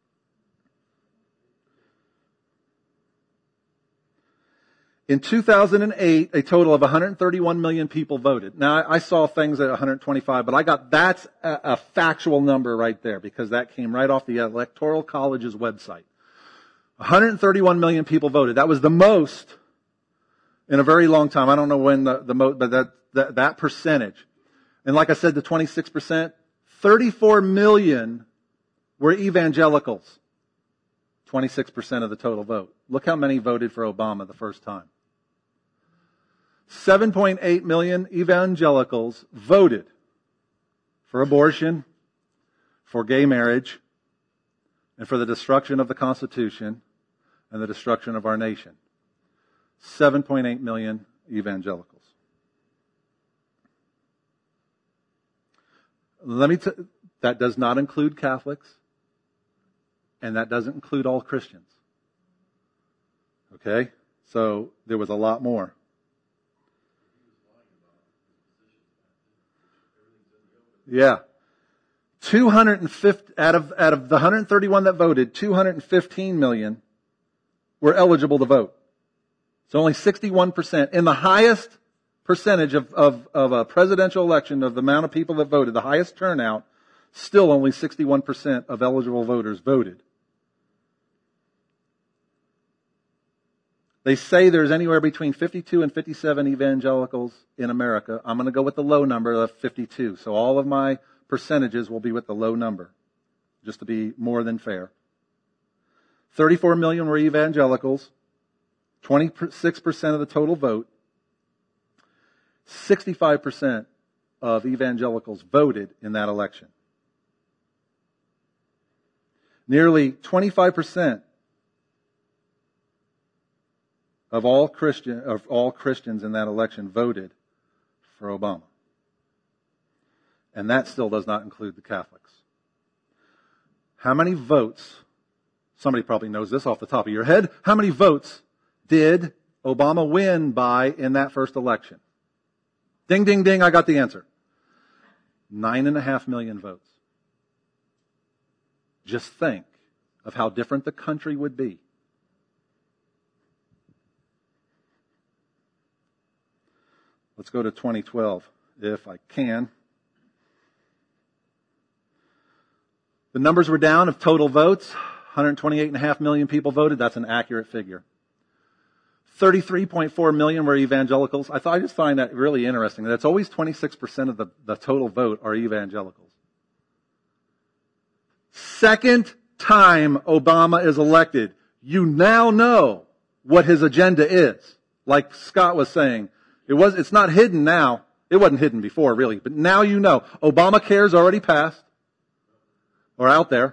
In 2008, a total of 131 million people voted. Now, I saw things at 125, but that's a factual number right there, because that came right off the Electoral College's website. 131 million people voted. That was the most in a very long time. I don't know when the most, but that percentage. And like I said, the 26%, 34 million were evangelicals. 26% of the total vote. Look how many voted for Obama the first time. 7.8 million evangelicals voted for abortion, for gay marriage, and for the destruction of the Constitution and the destruction of our nation. 7.8 million evangelicals. That does not include Catholics, and that doesn't include all Christians. Okay? So there was a lot more. Yeah. 250 out of the 131 that voted, 215 million were eligible to vote. So only 61%. In the highest percentage of a presidential election, of the amount of people that voted, the highest turnout, still only 61% of eligible voters voted. They say there's anywhere between 52 and 57 evangelicals in America. I'm going to go with the low number of 52. So all of my percentages will be with the low number, just to be more than fair. 34 million were evangelicals, 26% of the total vote. 65% of evangelicals voted in that election. Nearly 25% of all Christians in that election voted for Obama. And that still does not include the Catholics. How many votes, somebody probably knows this off the top of your head, how many votes did Obama win by in that first election? Ding, ding, ding, I got the answer. 9.5 million votes. Just think of how different the country would be. Let's go to 2012, if I can. The numbers were down of total votes. 128.5 million people voted. That's an accurate figure. 33.4 million were evangelicals. I just find that really interesting. That's always 26% of the total vote are evangelicals. Second time Obama is elected. You now know what his agenda is. Like Scott was saying, it's not hidden now. It wasn't hidden before, really, but now you know. Obamacare's already passed, or out there.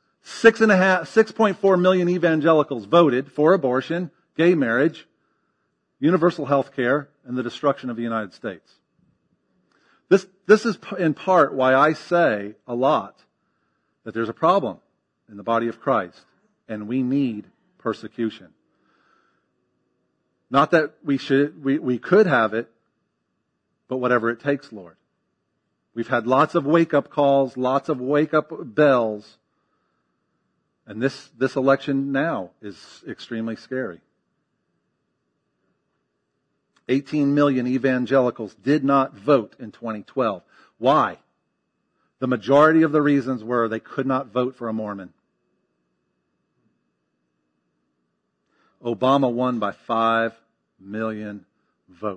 6.4 million evangelicals voted for abortion, gay marriage, universal health care, and the destruction of the United States. This is in part why I say a lot that there's a problem in the body of Christ, and we need persecution. Not that we could have it, but whatever it takes, Lord. We've had lots of wake-up calls, lots of wake-up bells, and this election now is extremely scary. 18 million evangelicals did not vote in 2012. Why? The majority of the reasons were they could not vote for a Mormon. Obama won by 5 million votes.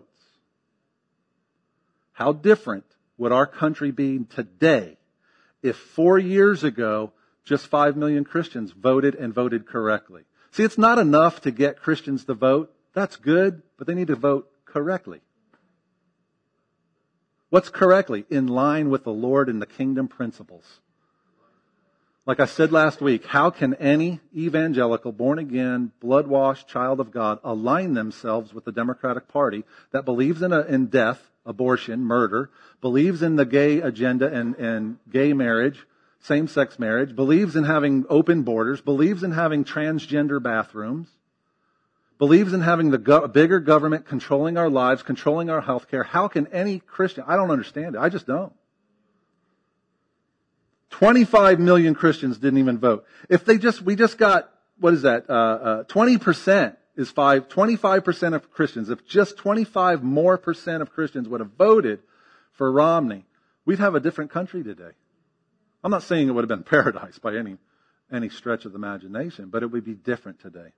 How different would our country be today if 4 years ago just 5 million Christians voted and voted correctly? See, it's not enough to get Christians to vote. That's good, but they need to vote correctly. What's correctly? In line with the Lord and the kingdom principles. Like I said last week, how can any evangelical, born-again, blood-washed child of God align themselves with the Democratic Party that believes in death, abortion, murder, believes in the gay agenda and gay marriage, same-sex marriage, believes in having open borders, believes in having transgender bathrooms, believes in having the bigger government controlling our lives, controlling our health care? How can any Christian? I don't understand it. I just don't. 25 million Christians didn't even vote. If we just got, what is that? 20% is 25% of Christians. If just 25% more of Christians would have voted for Romney, we'd have a different country today. I'm not saying it would have been paradise by any stretch of the imagination, but it would be different today.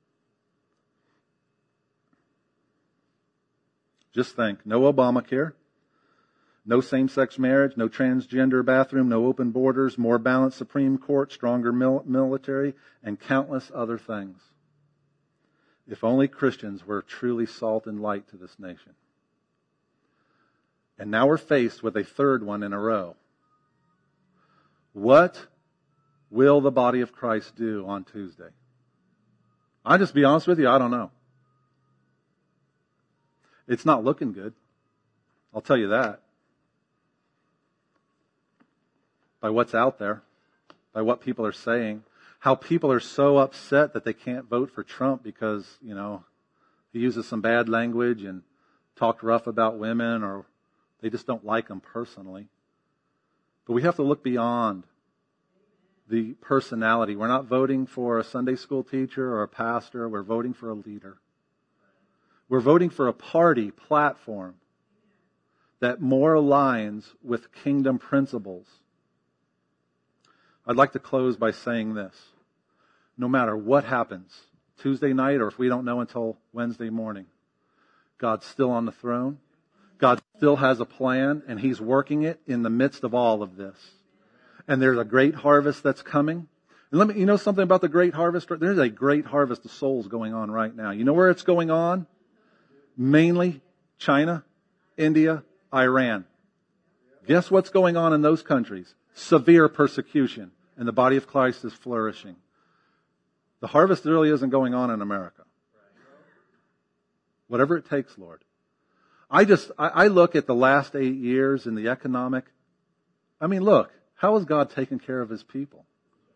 Just think, no Obamacare, no same-sex marriage, no transgender bathroom, no open borders, more balanced Supreme Court, stronger military, and countless other things. If only Christians were truly salt and light to this nation. And now we're faced with a third one in a row. What will the body of Christ do on Tuesday? I'll just be honest with you, I don't know. It's not looking good. I'll tell you that. By what's out there, by what people are saying, how people are so upset that they can't vote for Trump because, he uses some bad language and talked rough about women, or they just don't like him personally. But we have to look beyond the personality. We're not voting for a Sunday school teacher or a pastor. We're voting for a leader. We're voting for a party platform that more aligns with kingdom principles. I'd like to close by saying this. No matter what happens, Tuesday night or if we don't know until Wednesday morning, God's still on the throne. God still has a plan, and He's working it in the midst of all of this. And there's a great harvest that's coming. And you know something about the great harvest? There's a great harvest of souls going on right now. You know where it's going on? Mainly China, India, Iran. Guess what's going on in those countries? Severe persecution, and the body of Christ is flourishing. The harvest really isn't going on in America. Whatever it takes, Lord. I look at the last 8 years in the economic. Look, how has God taken care of His people?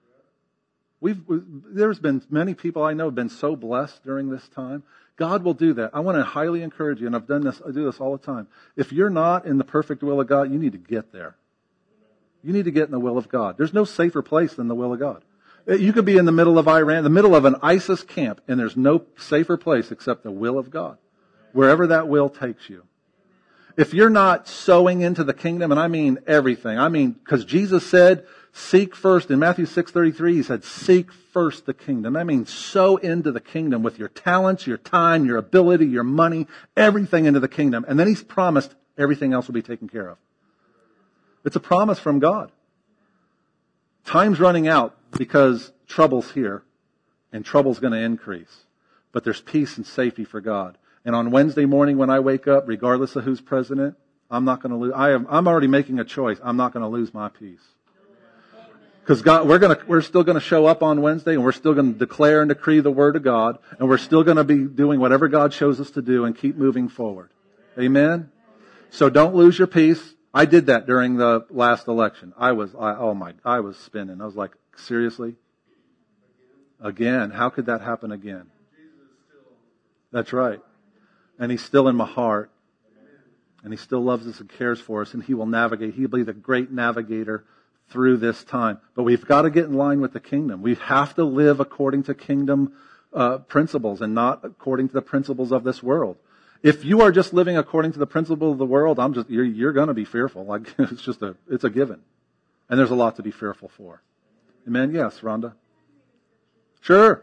There's been many people I know have been so blessed during this time. God will do that. I want to highly encourage you, and I do this all the time. If you're not in the perfect will of God, you need to get there. You need to get in the will of God. There's no safer place than the will of God. You could be in the middle of Iran, the middle of an ISIS camp, and there's no safer place except the will of God. Wherever that will takes you. If you're not sowing into the kingdom, and I mean everything, because Jesus said, seek first, in Matthew 6:33, He said, seek first the kingdom. That means sow into the kingdom with your talents, your time, your ability, your money, everything into the kingdom. And then He's promised everything else will be taken care of. It's a promise from God. Time's running out because trouble's here, and trouble's going to increase. But there's peace and safety for God. And on Wednesday morning when I wake up, regardless of who's president, I'm not going to lose. I'm already making a choice. I'm not going to lose my peace. Because God, we're still going to show up on Wednesday, and we're still going to declare and decree the Word of God, and we're still going to be doing whatever God shows us to do and keep moving forward. Amen? So don't lose your peace. I did that during the last election. I was spinning. I was like, seriously? Again? How could that happen again? That's right. And He's still in my heart. And He still loves us and cares for us, and He will navigate. He'll be the great navigator through this time. But we've got to get in line with the kingdom. We have to live according to kingdom principles and not according to the principles of this world. If you are just living according to the principle of the world, you're going to be fearful. Like it's a given. And there's a lot to be fearful for. Amen? Yes, Rhonda? Sure.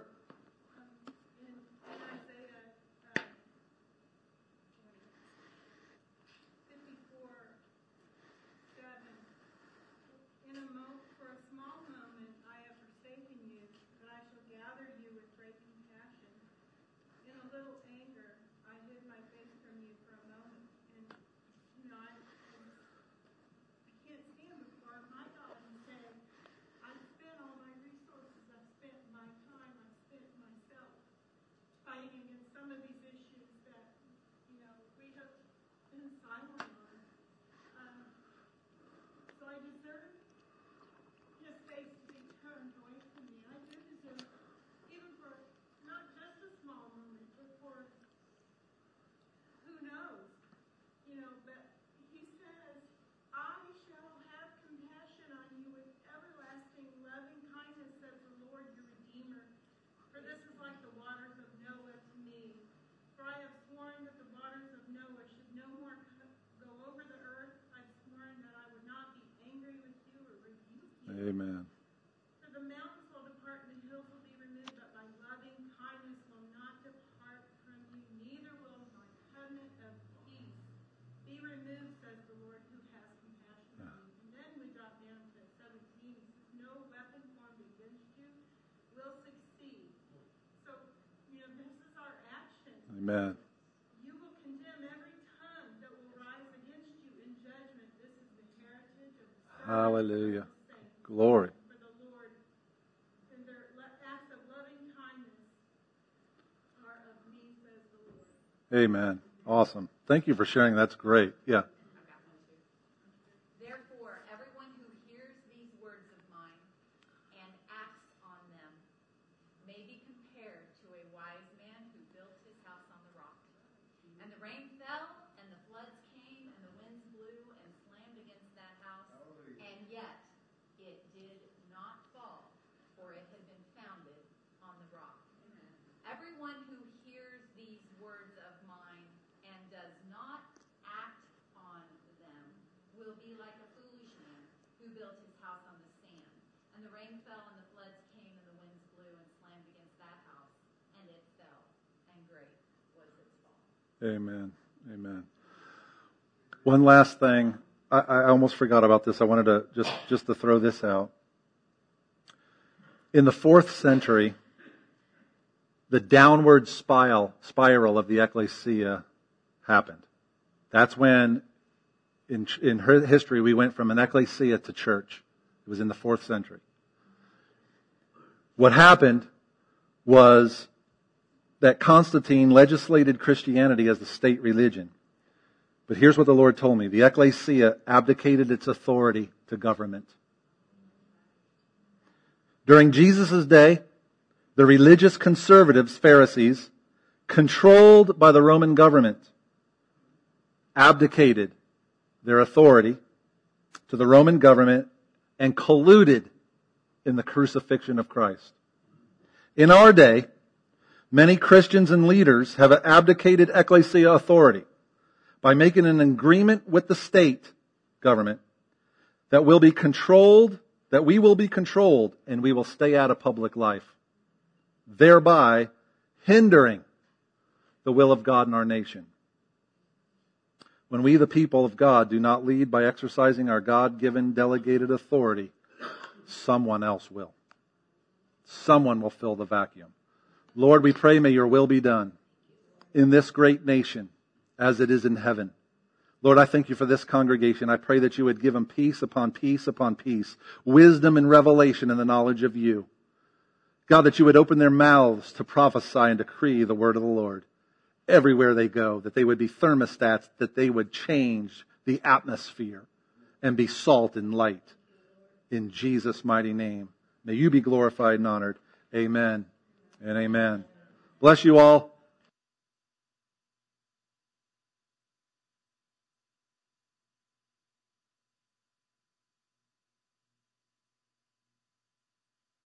Amen. For the mountains will depart and the hills will be removed, but my loving kindness will not depart from you, neither will my covenant of peace be removed, says the Lord who has compassion on you. And then we drop down to 17. It says, no weapon formed against you will succeed. So, this is our action. Amen. You will condemn every tongue that will rise against you in judgment. This is the heritage of the servants. Hallelujah. Glory. For the Lord, and their acts of loving kindness are of me, says the Lord. Amen. Awesome. Thank you for sharing. That's great. Yeah. Therefore, everyone who hears these words of mine and acts on them may be compared to a wise man who built his house on the rock. And the rain fell, and the floods came, and the winds blew and slammed against that house, and yet it did not fall, for it had been founded on the rock. Everyone who hears these words of mine and does not act on them will be like a foolish man who built his house on the sand. And the rain fell, and the floods came, and the winds blew and slammed against that house, and it fell, and great was its fall. Amen. Amen. One last thing. I almost forgot about this. I wanted to just to throw this out. In the 4th century, the downward spiral of the ecclesia happened. That's when, in her history, we went from an ecclesia to church. It was in the 4th century. What happened was that Constantine legislated Christianity as the state religion. But here's what the Lord told me. The ecclesia abdicated its authority to government. During Jesus' day, the religious conservatives, Pharisees, controlled by the Roman government, abdicated their authority to the Roman government and colluded in the crucifixion of Christ. In our day, many Christians and leaders have abdicated ecclesia authority by making an agreement with the state government that we will be controlled and we will stay out of public life, thereby hindering the will of God in our nation. When we, the people of God, do not lead by exercising our God-given delegated authority, Someone else will. Someone will fill the vacuum. Lord, we pray, may your will be done in this great nation as it is in heaven. Lord, I thank you for this congregation. I pray that you would give them peace upon peace upon peace, wisdom and revelation in the knowledge of you. God, that you would open their mouths to prophesy and decree the word of the Lord everywhere they go, that they would be thermostats, that they would change the atmosphere and be salt and light. In Jesus' mighty name, may you be glorified and honored. Amen and amen. Bless you all.